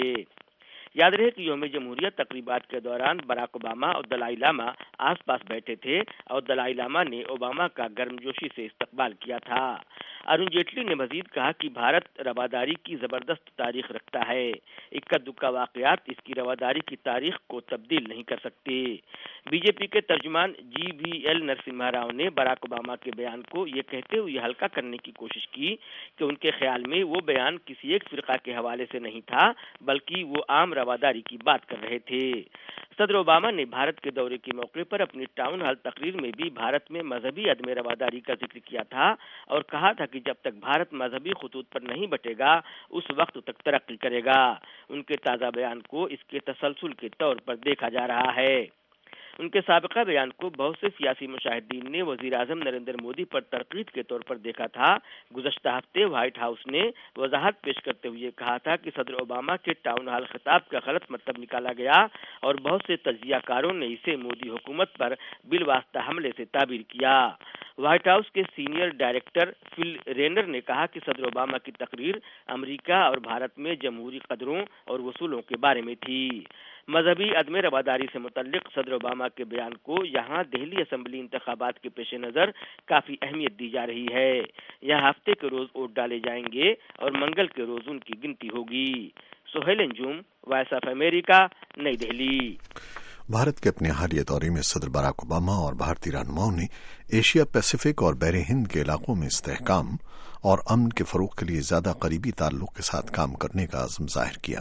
یاد رہے کہ یوم جمہوریت تقریبات کے دوران باراک اوباما اور دلائی لاما آس پاس بیٹھے تھے اور دلائی لاما نے اوباما کا گرمجوشی سے استقبال کیا تھا. ارون جیٹلی نے مزید کہا کہ بھارت رواداری کی زبردست تاریخ رکھتا ہے. اکا دکا واقعات اس کی رواداری کی تاریخ کو تبدیل نہیں کر سکتے. بی جے پی کے ترجمان G V L Narasimha Rao نے باراک اوباما کے بیان کو یہ کہتے ہوئے ہلکا کرنے کی کوشش کی کہ ان کے خیال میں وہ بیان کسی ایک فرقہ کے حوالے سے نہیں تھا بلکہ وہ عام رواداری کی بات کر رہے تھے. صدر اوباما نے بھارت کے دورے کے موقع پر اپنی ٹاؤن ہال تقریر میں بھی بھارت میں مذہبی عدم رواداری کا ذکر کیا تھا اور کہا تھا کہ جب تک بھارت مذہبی خطوط پر نہیں بٹے گا اس وقت تک ترقی کرے گا. ان کے تازہ بیان کو اس کے تسلسل کے طور پر دیکھا جا رہا ہے. ان کے سابقہ بیان کو بہت سے سیاسی مشاہدین نے وزیر اعظم نریندر مودی پر تنقید کے طور پر دیکھا تھا۔ گزشتہ ہفتے وائٹ ہاؤس نے وضاحت پیش کرتے ہوئے کہا تھا کہ صدر اوباما کے ٹاؤن ہال خطاب کا غلط مطلب نکالا گیا اور بہت سے تجزیہ کاروں نے اسے مودی حکومت پر بالواسطہ حملے سے تعبیر کیا۔ وائٹ ہاؤس کے سینئر ڈائریکٹر فل رینر نے کہا کہ صدر اوباما کی تقریر امریکہ اور بھارت میں جمہوری قدروں اور اصولوں کے بارے میں تھی۔ مذہبی عدم رواداری سے متعلق صدر اوباما کے بیان کو یہاں دہلی اسمبلی انتخابات کے پیش نظر کافی اہمیت دی جا رہی ہے۔ یہاں ہفتے کے روز ووٹ ڈالے جائیں گے اور منگل کے روز ان کی گنتی ہوگی۔ Sohail Anjum, voice of America, Nai Delhi. Bharat کے اپنے حالیہ دورے میں صدر باراک اوباما اور بھارتی رہنماؤں نے ایشیا پیسیفک اور بحر ہند کے علاقوں میں استحکام اور امن کے فروغ کے لیے زیادہ قریبی تعلق کے ساتھ کام کرنے کا عزم ظاہر کیا۔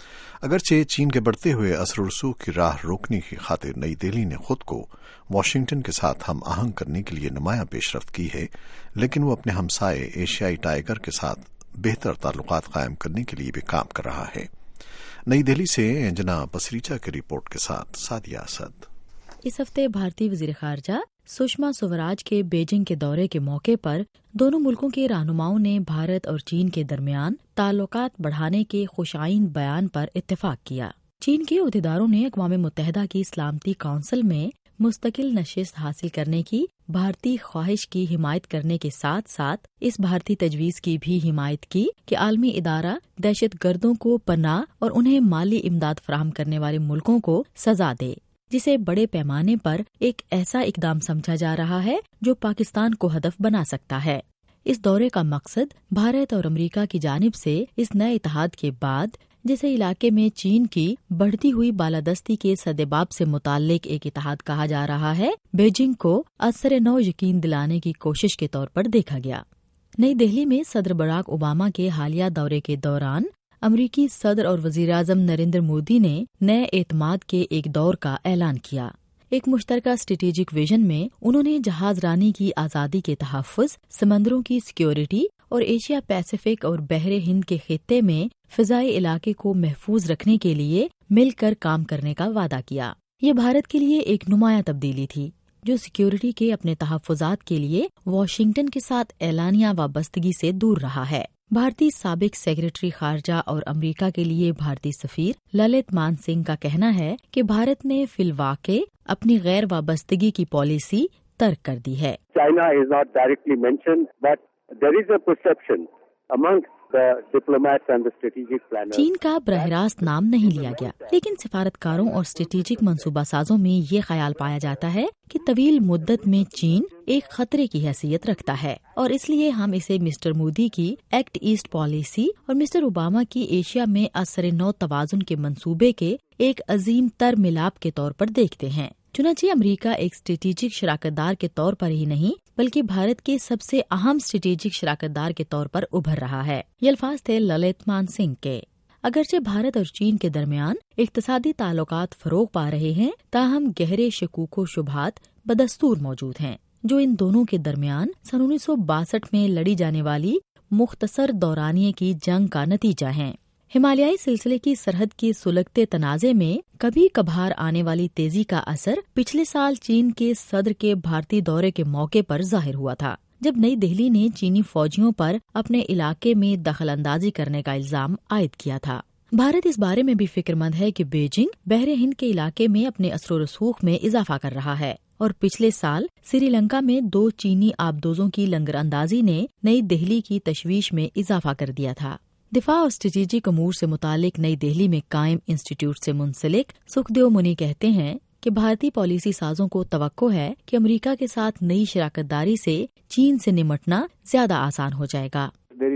اگرچہ چین کے بڑھتے ہوئے اثر و رسوخ کی راہ روکنے کی خاطر نئی دہلی نے خود کو واشنگٹن کے ساتھ ہم آہنگ کرنے کے لیے نمایاں پیش رفت کی ہے، لیکن وہ اپنے ہمسائے ایشیائی ٹائیگر کے ساتھ بہتر تعلقات قائم کرنے کے لیے بھی کام کر رہا ہے۔ نئی دہلی سے انجنا پسریچا کی رپورٹ کے ساتھ سادیہ اسد۔ اس ہفتے بھارتی وزیر خارجہ سشما سوراج کے بیجنگ کے دورے کے موقع پر دونوں ملکوں کے رہنماؤں نے بھارت اور چین کے درمیان تعلقات بڑھانے کے خوشائن بیان پر اتفاق کیا۔ چین کے عہدیداروں نے اقوام متحدہ کی سلامتی کونسل میں مستقل نشست حاصل کرنے کی بھارتی خواہش کی حمایت کرنے کے ساتھ ساتھ اس بھارتی تجویز کی بھی حمایت کی کہ عالمی ادارہ دہشت گردوں کو پناہ اور انہیں مالی امداد فراہم کرنے والے ملکوں کو سزا دے، جسے بڑے پیمانے پر ایک ایسا اقدام سمجھا جا رہا ہے جو پاکستان کو ہدف بنا سکتا ہے۔ اس دورے کا مقصد بھارت اور امریکہ کی جانب سے اس نئے اتحاد کے بعد جسے علاقے میں چین کی بڑھتی ہوئی بالادستی کے سدباب سے متعلق ایک اتحاد کہا جا رہا ہے، بیجنگ کو اثر نو یقین دلانے کی کوشش کے طور پر دیکھا گیا۔ نئی دہلی میں صدر باراک اوباما کے حالیہ دورے کے دوران امریکی صدر اور وزیراعظم نریندر مودی نے نئے اعتماد کے ایک دور کا اعلان کیا۔ ایک مشترکہ اسٹریٹجک ویژن میں انہوں نے جہاز رانی کی آزادی کے تحفظ، سمندروں کی سیکیورٹی اور ایشیا پیسیفک اور بحر ہند کے خطے میں فضائی علاقے کو محفوظ رکھنے کے لیے مل کر کام کرنے کا وعدہ کیا۔ یہ بھارت کے لیے ایک نمایاں تبدیلی تھی، جو سیکیورٹی کے اپنے تحفظات کے لیے واشنگٹن کے ساتھ اعلانیہ وابستگی سے دور رہا ہے۔ بھارتی سابق سیکریٹری خارجہ اور امریکہ کے لیے بھارتی سفیر للت مان سنگھ کا کہنا ہے کہ بھارت نے فی الواقع اپنی غیر وابستگی کی پالیسی ترک کر دی ہے۔ China is not directly mentioned, but there is a perception among the diplomats and the strategic planners. چین کا براہ راست نام نہیں لیا گیا، لیکن سفارتکاروں اور اسٹریٹجک منصوبہ سازوں میں یہ خیال پایا جاتا ہے کہ طویل مدت میں چین ایک خطرے کی حیثیت رکھتا ہے، اور اس لیے ہم اسے مسٹر مودی کی ایکٹ ایسٹ پالیسی اور مسٹر اوباما کی ایشیا میں اثر نو توازن کے منصوبے کے ایک عظیم تر ملاپ کے طور پر دیکھتے ہیں۔ چنانچہ امریکہ ایک اسٹریٹجک شراکت دار کے طور پر ہی نہیں بلکہ بھارت کے سب سے اہم اسٹریٹجک شراکت دار کے طور پر ابھر رہا ہے۔ یہ الفاظ تھے للت مان سنگھ کے۔ اگرچہ بھارت اور چین کے درمیان اقتصادی تعلقات فروغ پا رہے ہیں، تاہم گہرے شکوک و شبہات بدستور موجود ہیں جو ان دونوں کے درمیان سن 1962 میں لڑی جانے والی مختصر دورانیے کی جنگ کا نتیجہ ہیں۔ ہمالیائی سلسلے کی سرحد کے سلگتے تنازع میں کبھی کبھار آنے والی تیزی کا اثر پچھلے سال چین کے صدر کے بھارتی دورے کے موقع پر ظاہر ہوا تھا، جب نئی دہلی نے چینی فوجیوں پر اپنے علاقے میں دخل اندازی کرنے کا الزام عائد کیا تھا۔ بھارت اس بارے میں بھی فکر مند ہے کہ بیجنگ بحر ہند کے علاقے میں اپنے اثر و رسوخ میں اضافہ کر رہا ہے، اور پچھلے سال سری لنکا میں 2 چینی آبدوزوں کی لنگر اندازی نے نئی دہلی کی تشویش میں اضافہ کر دیا تھا۔ دفاع اور اسٹریٹجک امور سے متعلق نئی دہلی میں قائم انسٹیٹیوٹ سے منسلک سکھدیو منی کہتے ہیں کہ بھارتی پالیسی سازوں کو توقع ہے کہ امریکہ کے ساتھ نئی شراکت داری سے چین سے نمٹنا زیادہ آسان ہو جائے گا۔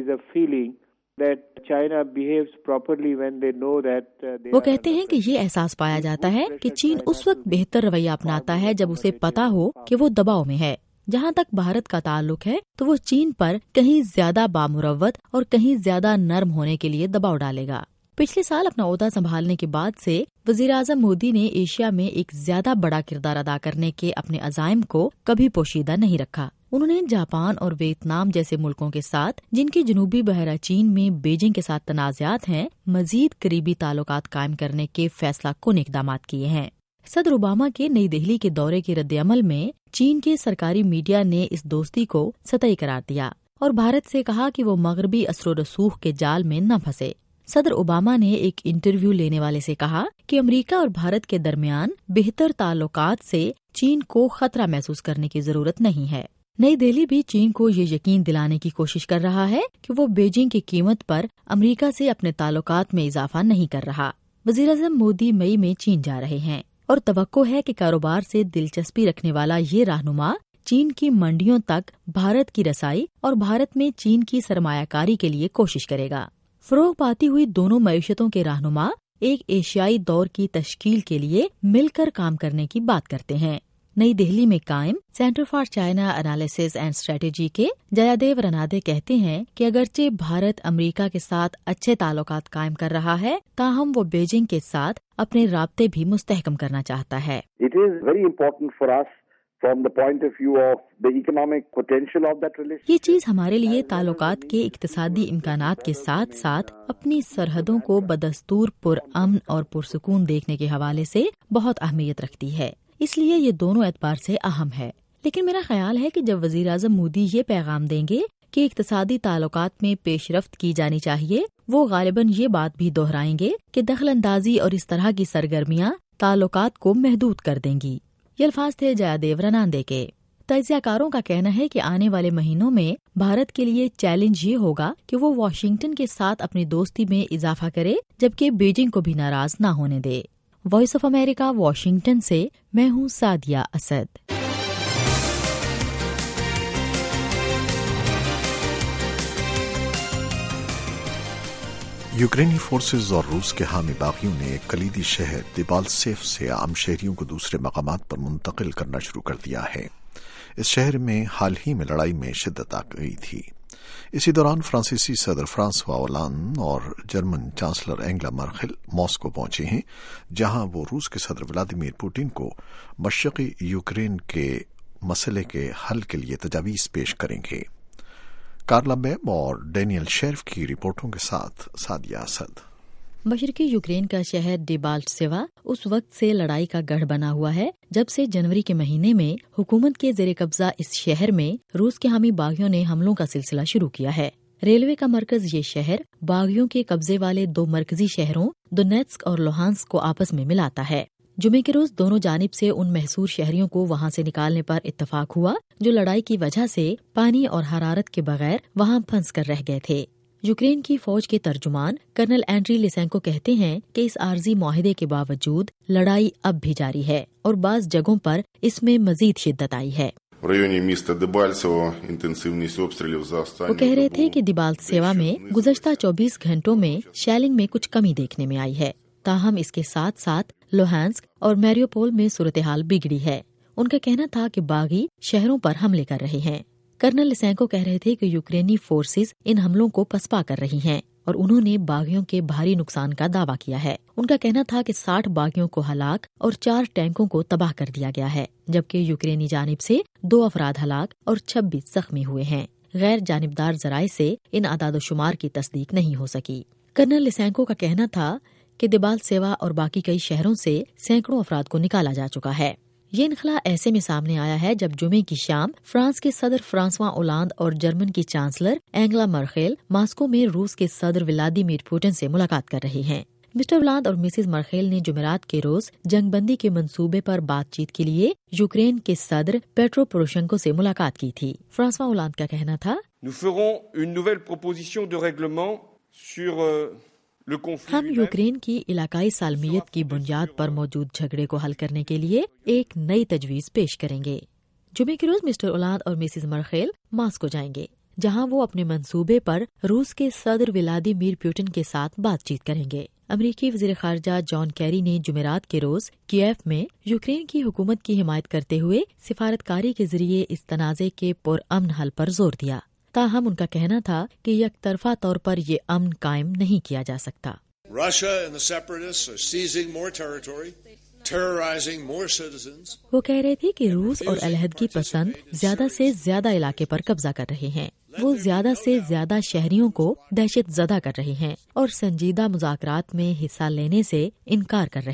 وہ کہتے ہیں کہ یہ احساس پایا جاتا ہے کہ چین اس وقت بہتر رویہ اپناتا ہے جب اسے پتا ہو کہ وہ دباؤ میں ہے۔ جہاں تک بھارت کا تعلق ہے تو وہ چین پر کہیں زیادہ بامروت اور کہیں زیادہ نرم ہونے کے لیے دباؤ ڈالے گا۔ پچھلے سال اپنا عہدہ سنبھالنے کے بعد سے وزیراعظم مودی نے ایشیا میں ایک زیادہ بڑا کردار ادا کرنے کے اپنے عزائم کو کبھی پوشیدہ نہیں رکھا۔ انہوں نے جاپان اور ویتنام جیسے ملکوں کے ساتھ، جن کی جنوبی بحیرہ چین میں بیجنگ کے ساتھ تنازعات ہیں، مزید قریبی تعلقات قائم کرنے کے فیصلہ کن اقدامات کیے ہیں۔ صدر اوباما کے نئی دہلی کے دورے کے رد عمل میں چین کے سرکاری میڈیا نے اس دوستی کو سطحی قرار دیا اور بھارت سے کہا کہ وہ مغربی اثر و رسوخ کے جال میں نہ پھنسے۔ صدر اوباما نے ایک انٹرویو لینے والے سے کہا کہ امریکہ اور بھارت کے درمیان بہتر تعلقات سے چین کو خطرہ محسوس کرنے کی ضرورت نہیں ہے۔ نئی دہلی بھی چین کو یہ یقین دلانے کی کوشش کر رہا ہے کہ وہ بیجنگ کی قیمت پر امریکہ سے اپنے تعلقات میں اضافہ نہیں کر رہا۔ وزیراعظم مودی مئی میں چین جا رہے ہیں اور توقع ہے کہ کاروبار سے دلچسپی رکھنے والا یہ رہنما چین کی منڈیوں تک بھارت کی رسائی اور بھارت میں چین کی سرمایہ کاری کے لیے کوشش کرے گا۔ فروغ پاتی ہوئی دونوں معیشتوں کے رہنما ایک ایشیائی دور کی تشکیل کے لیے مل کر کام کرنے کی بات کرتے ہیں۔ نئی دہلی میں قائم centre for China analysis and strategy کے جیادیو رنادے کہتے ہیں کہ اگرچہ بھارت امریکہ کے ساتھ اچھے تعلقات قائم کر رہا ہے، تاہم وہ بیجنگ کے ساتھ اپنے رابطے بھی مستحکم کرنا چاہتا ہے۔ It is very important for us from the point of view of the economic potential of that relationship. یہ چیز ہمارے لیے تعلقات کے اقتصادی امکانات کے ساتھ ساتھ اپنی سرحدوں کو بدستور پرامن اور پرسکون دیکھنے کے حوالے سے بہت اہمیت رکھتی ہے، اس لیے یہ دونوں اعتبار سے اہم ہے۔ لیکن میرا خیال ہے کہ جب وزیر اعظم مودی یہ پیغام دیں گے کہ اقتصادی تعلقات میں پیش رفت کی جانی چاہیے، وہ غالباً یہ بات بھی دہرائیں گے کہ دخل اندازی اور اس طرح کی سرگرمیاں تعلقات کو محدود کر دیں گی۔ یہ الفاظ تھے جیادیو رنادے کے۔ تجزیہ کاروں کا کہنا ہے کہ آنے والے مہینوں میں بھارت کے لیے چیلنج یہ ہوگا کہ وہ واشنگٹن کے ساتھ اپنی دوستی میں اضافہ کرے جبکہ بیجنگ کو بھی ناراض نہ ہونے دے۔ وائس آف امریکہ، واشنگٹن سے میں ہوں سعدیہ اسد۔ یوکرینی فورسز اور روس کے حامی باغیوں نے ایک کلیدی شہر دیبالسیف سے عام شہریوں کو دوسرے مقامات پر منتقل کرنا شروع کر دیا ہے۔ اس شہر میں حال ہی میں لڑائی میں شدت آ گئی تھی۔ اسی دوران فرانسیسی صدر فرانسوا اولانڈ اور German chancellor Angela Merkel Moscow پہنچے ہیں، جہاں وہ روس کے صدر ولادیمیر پوٹن کو مشرقی یوکرین کے مسئلے کے حل کے لیے تجاویز پیش کریں گے۔ کارلا بیب اور ڈینیل شیرف کی رپورٹوں کے ساتھ سعدیہ اسد۔ مشرقی یوکرین کا شہر ڈیبالسیوا اس وقت سے لڑائی کا گڑھ بنا ہوا ہے جب سے جنوری کے مہینے میں حکومت کے زیر قبضہ اس شہر میں روس کے حامی باغیوں نے حملوں کا سلسلہ شروع کیا ہے۔ ریلوے کا مرکز یہ شہر باغیوں کے قبضے والے دو مرکزی شہروں دونیٹسک اور لوہانسک کو آپس میں ملاتا ہے۔ جمعے کے روز دونوں جانب سے ان محصور شہریوں کو وہاں سے نکالنے پر اتفاق ہوا جو لڑائی کی وجہ سے پانی اور حرارت کے بغیر وہاں پھنس کر رہ گئے تھے۔ یوکرین کی فوج کے ترجمان کرنل اینڈری لیسینکو کہتے ہیں کہ اس عارضی معاہدے کے باوجود لڑائی اب بھی جاری ہے اور بعض جگہوں پر اس میں مزید شدت آئی ہے۔ وہ کہہ رہے تھے کہ دیبالسیوا میں گزشتہ 24 گھنٹوں میں شیلنگ میں کچھ کمی دیکھنے میں آئی ہے، تاہم اس کے ساتھ ساتھ لوہانسک اور میریوپول میں صورتحال بگڑی ہے۔ ان کا کہنا تھا کہ باغی شہروں پر حملے کر رہے ہیں۔ کرنل لیسینکو کہہ رہے تھے کہ یوکرینی فورسز ان حملوں کو پسپا کر رہی ہیں اور انہوں نے باغیوں کے بھاری نقصان کا دعویٰ کیا ہے۔ ان کا کہنا تھا کہ 60 باغیوں کو ہلاک اور 4 ٹینکوں کو تباہ کر دیا گیا ہے، جبکہ یوکرینی جانب سے 2 افراد ہلاک اور 26 زخمی ہوئے ہیں۔ غیر جانبدار ذرائع سے ان اعداد و شمار کی تصدیق نہیں ہو سکی۔ کرنل لیسینکو کا کہنا تھا کہ دیبالسیوا اور باقی کئی شہروں سے سینکڑوں افراد کو نکالا جا چکا ہے۔ یہ انخلا ایسے میں سامنے آیا ہے جب جمعے کی شام فرانس کے صدر فرانسوا اولانڈ اور جرمن کی چانسلر اینگلا مرکل ماسکو میں روس کے صدر ولادیمیر پوٹن سے ملاقات کر رہے ہیں۔ مسٹر اولانڈ اور مسز مرکل نے جمعرات کے روز جنگ بندی کے منصوبے پر بات چیت کے لیے یوکرین کے صدر پیٹرو پوروشینکو سے ملاقات کی تھی۔ فرانسوا اولانڈ کا کہنا تھا، ہم یوکرین کی علاقائی سالمیت کی بنیاد پر موجود جھگڑے کو حل کرنے کے لیے ایک نئی تجویز پیش کریں گے۔ جمعے کے روز مسٹر اولانڈ اور مسز مرکل ماسکو جائیں گے، جہاں وہ اپنے منصوبے پر روس کے صدر ولادیمیر پوٹن کے ساتھ بات چیت کریں گے۔ امریکی وزیر خارجہ جان کیری نے جمعرات کے روز کیف میں یوکرین کی حکومت کی حمایت کرتے ہوئے سفارتکاری کے ذریعے اس تنازع کے پرامن حل پر زور دیا، تاہم ان کا کہنا تھا کہ یک طرفہ طور پر یہ امن قائم نہیں کیا جا سکتا۔ وہ کہہ رہے تھے کہ روس اور علیحدگی پسند زیادہ سے زیادہ علاقے پر قبضہ کر رہے ہیں، وہ زیادہ سے زیادہ شہریوں کو دہشت زدہ کر رہے ہیں اور سنجیدہ مذاکرات میں حصہ لینے سے انکار کر رہے ہیں۔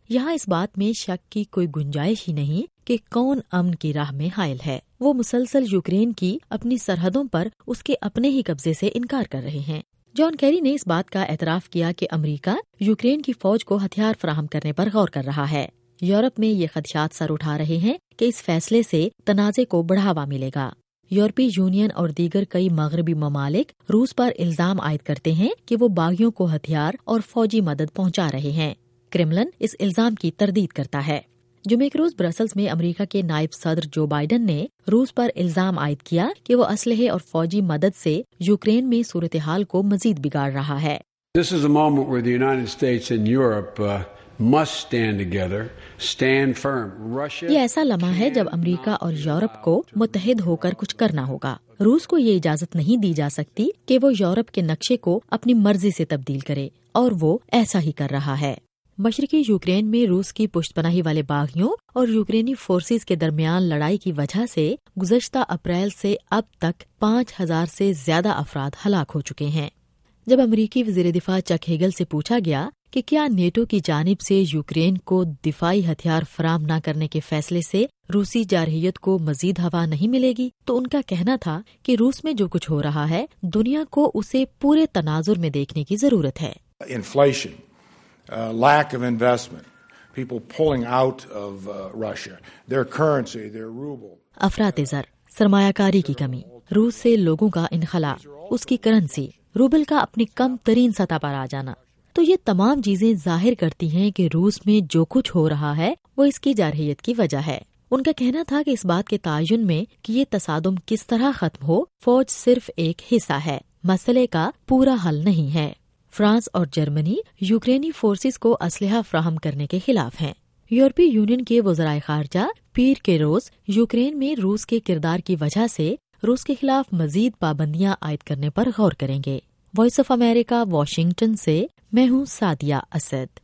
یہاں اس بات میں شک کی کوئی گنجائش ہی نہیں کہ کون امن کی راہ میں حائل ہے۔ وہ مسلسل یوکرین کی اپنی سرحدوں پر اس کے اپنے ہی قبضے سے انکار کر رہے ہیں۔ جان کیری نے اس بات کا اعتراف کیا کہ امریکہ یوکرین کی فوج کو ہتھیار فراہم کرنے پر غور کر رہا ہے۔ یورپ میں یہ خدشات سر اٹھا رہے ہیں کہ اس فیصلے سے تنازع کو بڑھاوا ملے گا۔ یورپی یونین اور دیگر کئی مغربی ممالک روس پر الزام عائد کرتے ہیں کہ وہ باغیوں کو ہتھیار اور فوجی مدد پہنچا رہے ہیں۔ کرملن اس الزام کی تردید کرتا ہے۔ جمعے کے روز برسلز میں امریکہ کے نائب صدر جو بائیڈن نے روس پر الزام عائد کیا کہ وہ اسلحے اور فوجی مدد سے یوکرین میں صورتحال کو مزید بگاڑ رہا ہے۔ This is a moment where the United States and Europe must stand together, stand firm. Russia یہ ایسا لمحہ ہے جب امریکہ اور یورپ کو متحد ہو کر کچھ کرنا ہوگا۔ روس کو یہ اجازت نہیں دی جا سکتی کہ وہ یورپ کے نقشے کو اپنی مرضی سے تبدیل کرے، اور وہ ایسا ہی کر رہا ہے۔ مشرقی یوکرین میں روس کی پشت پناہی والے باغیوں اور یوکرینی فورسز کے درمیان لڑائی کی وجہ سے گزشتہ اپریل سے اب تک 5000 سے زیادہ افراد ہلاک ہو چکے ہیں۔ جب امریکی وزیر دفاع چک ہیگل سے پوچھا گیا کہ کیا نیٹو کی جانب سے یوکرین کو دفاعی ہتھیار فراہم نہ کرنے کے فیصلے سے روسی جارحیت کو مزید ہوا نہیں ملے گی، تو ان کا کہنا تھا کہ روس میں جو کچھ ہو رہا ہے دنیا کو اسے پورے تناظر میں دیکھنے کی ضرورت ہے۔ Inflation, lack of investment, people pulling out of Russia, their currency, their ruble. افراط زر، سرمایہ کاری کی کمی، روس سے لوگوں کا انخلاء، اس کی کرنسی، روبل کا اپنی کم ترین سطح پر آ جانا، تو یہ تمام چیزیں ظاہر کرتی ہیں کہ روس میں جو کچھ ہو رہا ہے وہ اس کی جارحیت کی وجہ ہے۔ ان کا کہنا تھا کہ اس بات کے تعین میں کہ یہ تصادم کس طرح ختم ہو، فوج صرف ایک حصہ ہے، مسئلے کا پورا حل نہیں ہے۔ فرانس اور جرمنی یوکرینی فورسز کو اسلحہ فراہم کرنے کے خلاف ہیں۔ یورپی یونین کے وزرائے خارجہ پیر کے روز یوکرین میں روس کے کردار کی وجہ سے روس کے خلاف مزید پابندیاں عائد کرنے پر غور کریں گے۔ وائس آف امریکہ، واشنگٹن سے میں ہوں سعدیہ اسد۔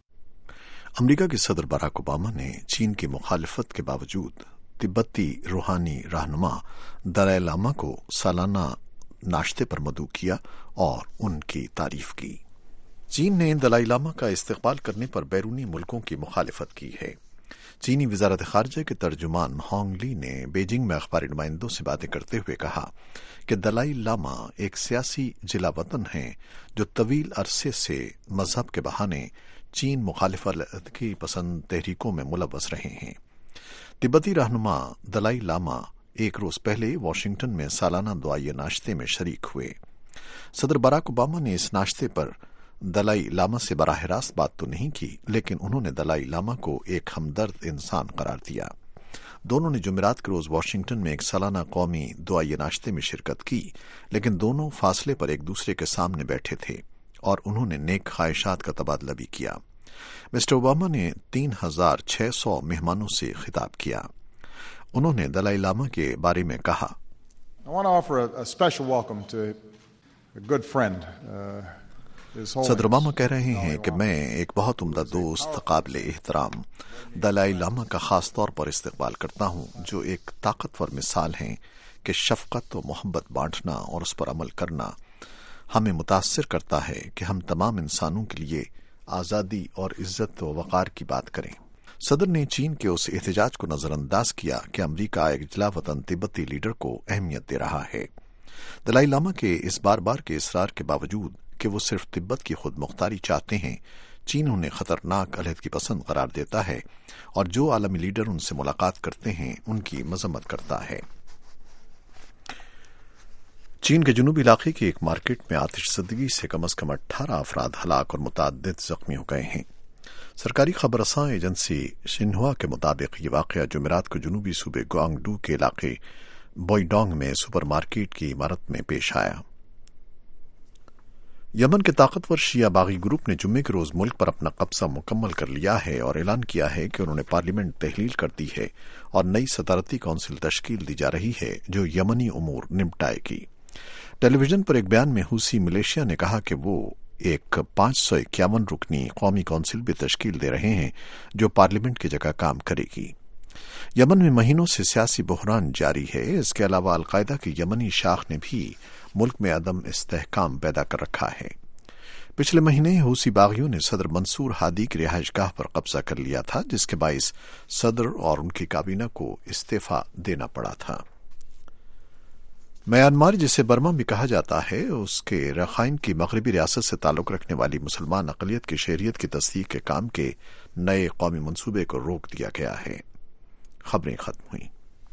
امریکہ کے صدر باراک اوباما نے چین کی مخالفت کے باوجود تبتی روحانی رہنما دلائی لاما کو سالانہ ناشتے پر مدعو کیا اور ان کی تعریف کی۔ چین نے دلائی لاما کا استقبال کرنے پر بیرونی ملکوں کی مخالفت کی ہے۔ چینی وزارت خارجہ کے ترجمان ہانگ لی نے بیجنگ میں اخباری نمائندوں سے باتیں کرتے ہوئے کہا کہ دلائی لاما ایک سیاسی جلا وطن ہیں جو طویل عرصے سے مذہب کے بہانے چین مخالفت کی پسند تحریکوں میں ملوث رہے ہیں۔ تبتی رہنما دلائی لاما ایک روز پہلے واشنگٹن میں سالانہ دعائیہ ناشتے میں شریک ہوئے۔ صدر باراک اوباما نے اس ناشتے پر دلائی لاما سے براہ راست بات تو نہیں کی، لیکن انہوں نے دلائی لاما کو ایک ہمدرد انسان قرار دیا۔ دونوں نے جمعرات کے روز واشنگٹن میں ایک سالانہ قومی دعائیہ ناشتے میں شرکت کی، لیکن دونوں فاصلے پر ایک دوسرے کے سامنے بیٹھے تھے اور انہوں نے نیک خواہشات کا تبادلہ بھی کیا۔ مسٹر اوباما نے 3600 مہمانوں سے خطاب کیا۔ انہوں نے دلائی لاما کے بارے میں کہا، I want to offer a special welcome to a good friend. صدر اوباما کہہ رہے ہیں کہ میں ایک بہت عمدہ دوست، قابل احترام دلائی لاما کا خاص طور پر استقبال کرتا ہوں، جو ایک طاقتور مثال ہیں کہ شفقت و محبت بانٹنا اور اس پر عمل کرنا ہمیں متاثر کرتا ہے کہ ہم تمام انسانوں کے لیے آزادی اور عزت و وقار کی بات کریں۔ صدر نے چین کے اس احتجاج کو نظر انداز کیا کہ امریکہ ایک جلا وطن تبتی لیڈر کو اہمیت دے رہا ہے۔ دلائی لاما کے اس بار بار کے اصرار کے باوجود کہ وہ صرف تبت کی خود مختاری چاہتے ہیں، چین انہیں خطرناک علیحدگی پسند قرار دیتا ہے اور جو عالمی لیڈر ان سے ملاقات کرتے ہیں ان کی مذمت کرتا ہے۔ چین کے جنوبی علاقے کی ایک مارکیٹ میں آتش زدگی سے کم از کم 18 افراد ہلاک اور متعدد زخمی ہو گئے ہیں۔ سرکاری خبر رساں ایجنسی شنہوا کے مطابق یہ واقعہ جمعرات کو جنوبی صوبے گوانگڈو کے علاقے بوئیڈونگ میں سپر مارکیٹ کی عمارت میں پیش آیا۔ یمن کے طاقتور شیعہ باغی گروپ نے جمعے کے روز ملک پر اپنا قبضہ مکمل کر لیا ہے اور اعلان کیا ہے کہ انہوں نے پارلیمنٹ تحلیل کر دی ہے اور نئی صدارتی کونسل تشکیل دی جا رہی ہے جو یمنی امور نمٹائے گی۔ ٹیلی ویژن پر ایک بیان میں حوثی ملیشیا نے کہا کہ وہ ایک 551 رکنی قومی کونسل بھی تشکیل دے رہے ہیں جو پارلیمنٹ کی جگہ کام کرے گی۔ یمن میں مہینوں سے سیاسی بحران جاری ہے۔ اس کے علاوہ القاعدہ کی یمنی شاخ نے بھی ملک میں عدم استحکام پیدا کر رکھا ہے۔ पिछले महीने हूसी बागियों ने सदर मंसूर हादी की रिहाइश गाह पर कब्जा कर लिया था, जिसके बाइस सदर और उनकी काबीना को इस्तीफा देना पड़ा था। म्यांमार, जिसे बर्मा भी कहा जाता है, उसके रखाइन की मगरबी रियासत से ताल्लुक रखने वाली मुसलमान अक़लियत की शहरियत की तस्दीक के काम के नए कौमी मंसूबे को रोक दिया गया है। खबरें खत्म हुई।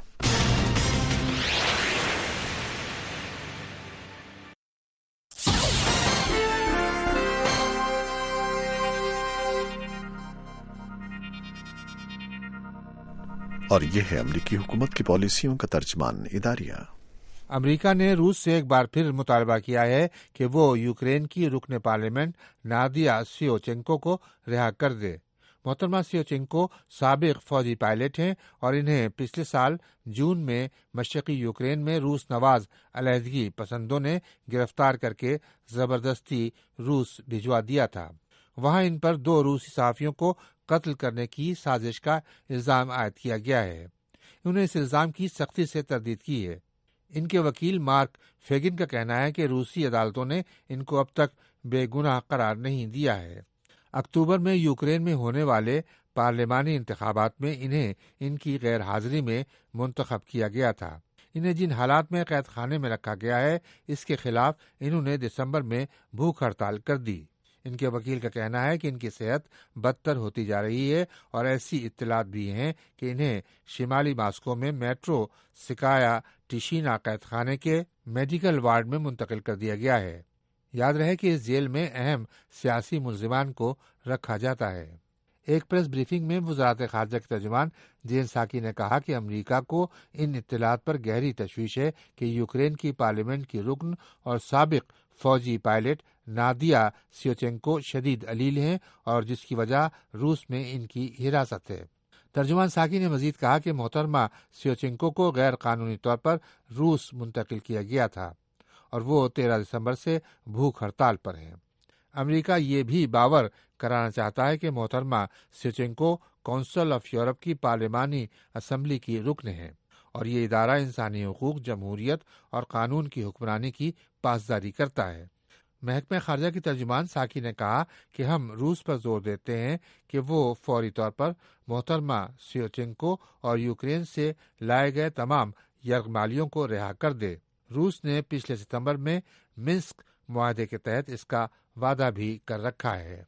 और यह है अमरीकी हुकूमत की पॉलिसियों का तर्जमान इदारिया। अमेरिका ने रूस से एक बार फिर मुतालबा किया है कि वो यूक्रेन की रुकने पार्लियामेंट नादिया सियोचेंको को रिहा कर दे। मोहतरमा सियोचेंको साबिक फौजी पायलट हैं और इन्हें पिछले साल जून में मशरकी यूक्रेन में रूस नवाज अलहदगी पसंदों ने गिरफ्तार करके जबरदस्ती रूस भिजवा दिया था। वहां इन पर 2 रूसी सहाफियों को कत्ल करने की साजिश का इल्जाम आयद किया गया है। उन्होंने इस इल्जाम की सख्ती से तरदीद की है। इनके वकील मार्क फेगिन का कहना है कि रूसी अदालतों ने इनको अब तक बेगुनाह करार नहीं दिया है। अक्टूबर में यूक्रेन में होने वाले पार्लिमानी इंतखाबात में इन्हें इनकी गैर हाजिरी में मुंतखब किया गया था। इन्हें जिन हालात में कैद खाने में रखा गया है, इसके खिलाफ इन्होंने दिसंबर में भूख हड़ताल कर दी। इनके वकील का कहना है कि इनकी सेहत बदतर होती जा रही है और ऐसी इत्तलात भी हैं कि इन्हें शिमाली मास्को में मेट्रो सिकाया टिशीना कैद खाने के मेडिकल वार्ड में मुंतकिल कर दिया गया है। याद रहे कि इस जेल में अहम सियासी मुल्जिमान को रखा जाता है। एक प्रेस ब्रीफिंग में वज़ारत ख़ारजा के तर्जुमान जेन साकी ने कहा कि अमरीका को इन इत्तलात पर गहरी तशवीश है कि यूक्रेन की पार्लियामेंट की रुकन और साबिक फौजी पायलट नादिया सियोचेंको शदीद अलील हैं और जिसकी वजह रूस में इनकी हिरासत है। तर्जुमान साकी ने मजीद कहा कि मोहतरमा सियोचेंको को गैर कानूनी तौर पर रूस मुंतकिल किया गया था और वो 13 दिसंबर से भूख हड़ताल पर हैं। अमेरिका ये भी बावर कराना चाहता है कि मोहतरमा सियोचेंको काउंसिल ऑफ यूरोप की पार्लिमानी असम्बली की रुकन है और ये इदारा इंसानी हुकूक, जमहूरियत और कानून की हुक्मरानी की पासदारी करता है। महकमे खारजा की तर्जुमान साकी ने कहा कि हम रूस पर जोर देते हैं कि वो फौरी तौर पर मोहतरमा सियोचेंको और यूक्रेन से लाए गए तमाम यरगमालियों को रिहा कर दे। रूस ने पिछले सितंबर में मिन्स्क मुआहदे के तहत इसका वादा भी कर रखा है।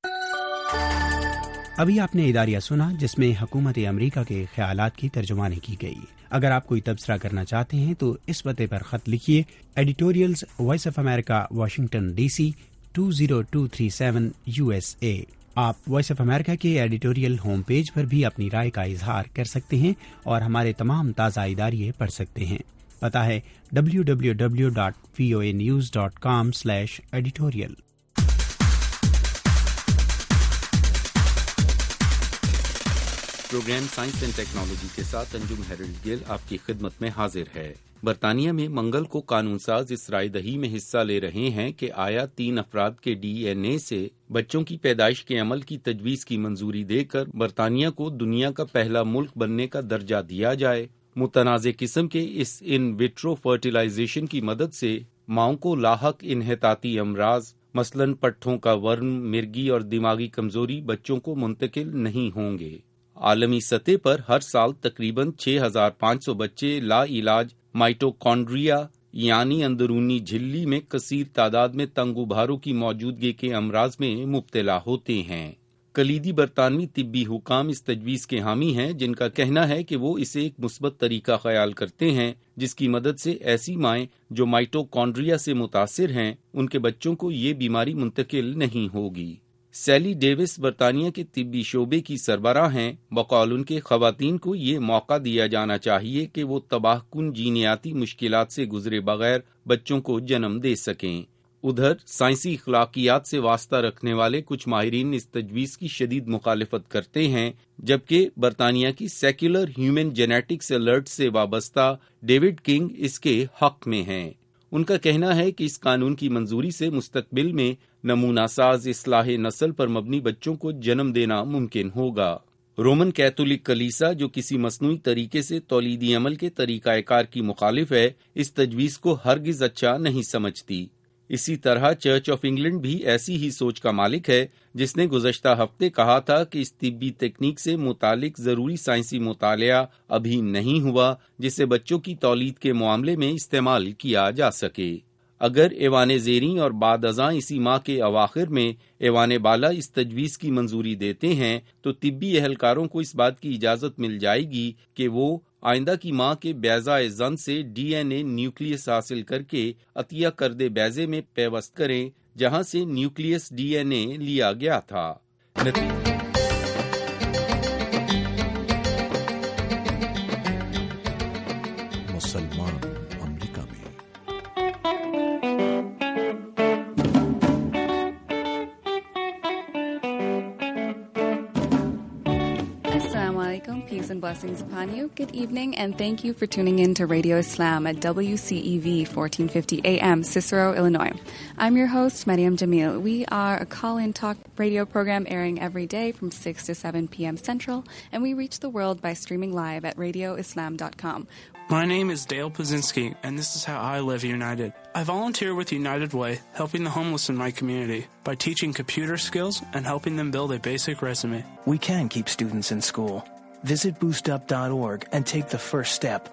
अभी आपने इदारिया सुना, जिसमें हुकूमत अमरीका के ख्यालात की तर्जुमानी की गई। अगर आप कोई तबसरा करना चाहते हैं तो इस पते पर खत लिखिए, editorials, voice of America, Washington DC 20237 USA। आप वॉइस ऑफ अमेरिका के एडिटोरियल होम पेज पर भी अपनी राय का इजहार कर सकते हैं और हमारे तमाम ताज़ा इदारिये पढ़ सकते हैं। पता है www.voanews.com/editorial। Programme science and technology के साथ अंजुम हेरल्ड गिल आपकी खिदमत में हाजिर है। बरतानिया में मंगल को कानून साज इस रायदही में हिस्सा ले रहे हैं कि आया 3 अफराद के DNA से बच्चों की पैदाइश के अमल की तजवीज़ की मंजूरी देकर बरतानिया को दुनिया का पहला मुल्क बनने का दर्जा दिया जाए। मुतनाज़े किस्म के इस इन विट्रो फर्टिलाइजेशन की मदद से माओं को लाहक इन्हेताती अमराज मसलन पट्ठों का वर्म, मिर्गी और दिमागी कमजोरी बच्चों को मुंतकिल नहीं होंगे। आलमी सतह पर हर साल तकरीबन 6500 बच्चे ला इलाज माइटोकॉन्ड्रिया यानी अंदरूनी झिल्ली में कसीर तादाद में तंगुभारों की मौजूदगी के अमराज में मुब्तला होते हैं। कलीदी बरतानवी तिब्बी हुकाम इस तजवीज़ के हामी हैं, जिनका कहना है कि वो इसे एक मुस्बत तरीका ख्याल करते हैं जिसकी मदद से ऐसी माएँ जो माइटोकॉन्ड्रिया से मुतासिर हैं उनके बच्चों को ये बीमारी मुंतकिल नहीं होगी। सैली डेविस बरतानिया के तिब्बी शोबे की सरबराह हैं। बकौल उनके खवातीन को ये मौका दिया जाना चाहिए कि वो तबाहकुन जीनियाती मुश्किलात से गुजरे बगैर बच्चों को जन्म दे सकें। उधर साइंसी अखलाकियात से वास्ता रखने वाले कुछ माहिरीन इस तजवीज़ की शदीद मुखालिफत करते हैं, जबकि बरतानिया की सेक्युलर ह्यूमन जेनेटिक्स अलर्ट से वाबस्ता डेविड किंग इसके हक में हैं। उनका कहना है कि इस कानून की मंजूरी से मुस्तकबिल में नमूना साज इस्लाह नस्ल पर मबनी बच्चों को जन्म देना मुमकिन होगा। रोमन कैथोलिक कलीसा, जो किसी मसनूई तरीके से तौलीदी अमल के तरीकाकार की मुखालिफ है, इस तजवीज़ को हरगिज अच्छा नहीं समझती। اسی طرح چرچ آف انگلینڈ بھی ایسی ہی سوچ کا مالک ہے، جس نے گزشتہ ہفتے کہا تھا کہ اس طبی تکنیک سے متعلق ضروری سائنسی مطالعہ ابھی نہیں ہوا جسے بچوں کی تولید کے معاملے میں استعمال کیا جا سکے۔ اگر ایوان زیریں اور بعد ازاں اسی ماہ کے اواخر میں ایوان بالا اس تجویز کی منظوری دیتے ہیں تو طبی اہلکاروں کو اس بات کی اجازت مل جائے گی کہ وہ آئندہ کی ماں کے بیضہ زن سے ڈی این اے نیوکلیس حاصل کر کے عطیہ کردے بیضے میں پیوست کریں جہاں سے نیوکلیس ڈی این اے لیا گیا تھا۔ مسلمان امریکہ میں Peace and blessings upon you. Good evening, and thank you for tuning in to Radio Islam at WCEV 1450 AM, Cicero, Illinois. I'm your host, Mariam Jamil. We are a call-in talk radio program airing every day from 6 to 7 p.m. Central, and we reach the world by streaming live at radioislam.com. My name is Dale Pazinski, and this is how I live United. I volunteer with United Way, helping the homeless in my community by teaching computer skills and helping them build a basic resume. We can keep students in school. Visit boostup.org and take the first step.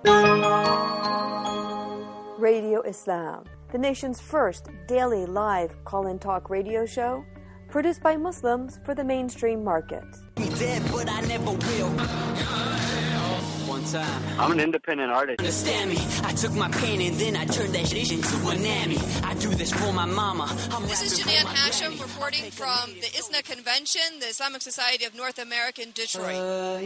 Radio Islam, the nation's first daily live call-in talk radio show, produced by Muslims for the mainstream market. But I never will. One time. I'm an independent artist. Understand me? I took my pain and then I turned that shit into a nammy. I do this for my mama. This is Janine Hashem reporting from the ISNA Convention, the Islamic Society of North America in Detroit.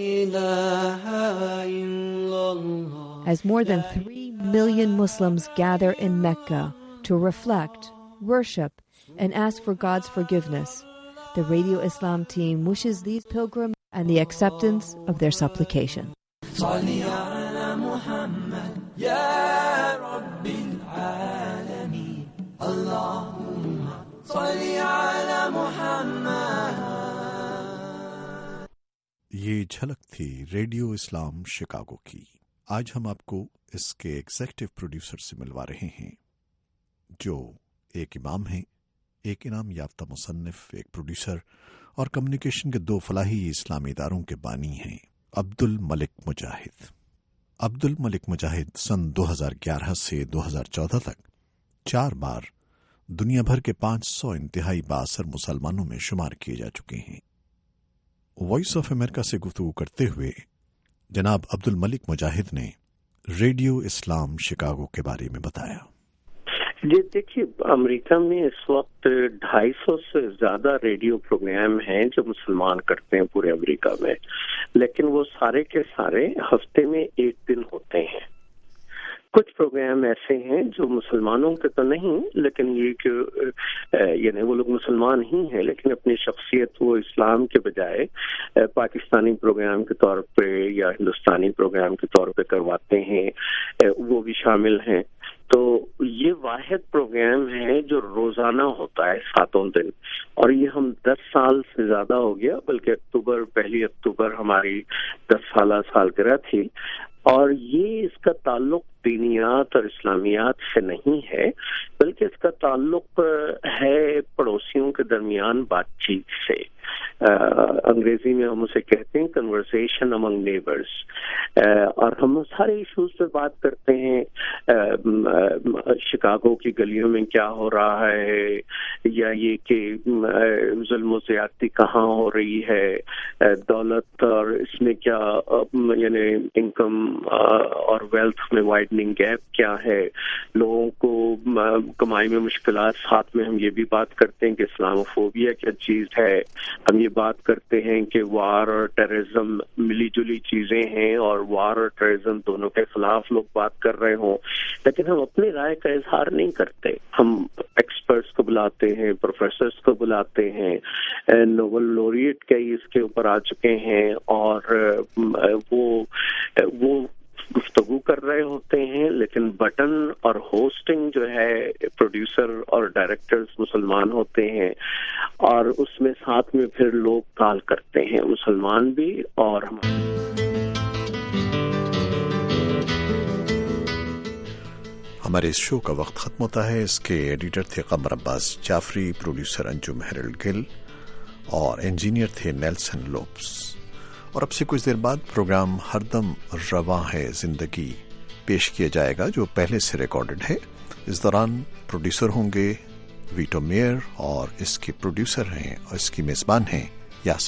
As more than 3 million Muslims gather in Mecca to reflect, worship, and ask for God's forgiveness, the Radio Islam team wishes these pilgrims and the acceptance of their supplication. صلي على محمد يا رب العالمين اللهم صلي على محمد. یہ جھلک تھی ریڈیو اسلام شکاگو کی۔ آج ہم آپ کو اس کے ایگزیکٹو پروڈیوسر سے ملوا رہے ہیں، جو ایک امام ہیں، ایک انعام یافتہ مصنف، ایک پروڈیوسر اور کمیونیکیشن کے 2 فلاحی اسلامی اداروں کے بانی ہیں، عبد الملک مجاہد۔ عبد الملک مجاہد سن 2011 سے 2014 تک 4 بار دنیا بھر کے 500 انتہائی بااثر مسلمانوں میں شمار کیے جا چکے ہیں۔ وائس آف امریکہ سے گفتگو کرتے ہوئے جناب عبد الملک مجاہد نے ریڈیو اسلام شکاگو کے بارے میں بتایا۔ جی دیکھیے، امریکہ میں اس وقت 250 سے زیادہ ریڈیو پروگرام ہیں جو مسلمان کرتے ہیں پورے امریکہ میں، لیکن وہ سارے کے سارے ہفتے میں 1 دن ہوتے ہیں۔ کچھ پروگرام ایسے ہیں جو مسلمانوں کے تو نہیں، لیکن یہ کہ یعنی وہ لوگ مسلمان ہی ہیں لیکن اپنی شخصیت وہ اسلام کے بجائے پاکستانی پروگرام کے طور پہ یا ہندوستانی پروگرام کے طور پہ کرواتے ہیں، وہ بھی شامل ہیں۔ تو یہ واحد پروگرام ہے جو روزانہ ہوتا ہے 7 دن، اور یہ ہم 10 سال سے زیادہ ہو گیا، بلکہ پہلی اکتوبر ہماری 10 سالہ سالگرہ تھی، اور یہ اس کا تعلق دینیات اور اسلامیات سے نہیں ہے، بلکہ اس کا تعلق ہے پڑوسیوں کے درمیان بات چیت سے۔ انگریزی میں ہم اسے کہتے ہیں کنورسیشن امنگ نیبرز، اور ہم سارے ایشوز پہ بات کرتے ہیں، شکاگو کی گلیوں میں کیا ہو رہا ہے، یا یہ کہ ظلم و زیادتی کہاں ہو رہی ہے، دولت اور اس میں کیا یعنی انکم اور ویلتھ میں وائڈننگ گیپ کیا ہے، لوگوں کو کمائی میں مشکلات، ساتھ میں ہم یہ بھی بات کرتے ہیں کہ اسلاموفوبیا کیا چیز ہے، ہم یہ بات کرتے ہیں کہ وار اور ٹیررزم ملی جلی چیزیں ہیں، اور وار اور ٹیررزم دونوں کے خلاف لوگ بات کر رہے ہوں، لیکن ہم اپنی رائے کا اظہار نہیں کرتے۔ ہم ایکسپرٹس کو بلاتے ہیں، پروفیسرز کو بلاتے ہیں، نوبل لوریٹ کئی اس کے اوپر آ چکے ہیں، اور وہ گفتگو کر رہے ہوتے ہیں، لیکن بٹن اور ہوسٹنگ جو ہے پروڈیوسر اور ڈائریکٹرز مسلمان ہوتے ہیں، اور اس میں ساتھ میں پھر لوگ کال کرتے ہیں، مسلمان بھی اور ہمارے اس شو کا وقت ختم ہوتا ہے. اس کے ایڈیٹر تھے قمر عباس جعفری، پروڈیوسر انجم ہیرلڈ گل اور انجینئر تھے نیلسن لوپس. اور اب سے کچھ دیر بعد پروگرام ہر دم رواں ہے زندگی پیش کیا جائے گا، جو پہلے سے ریکارڈڈ ہے. اس دوران پروڈیوسر ہوں گے ویٹو میئر اور اس کے پروڈیوسر ہیں اور اس کی میزبان ہیں یاسمین.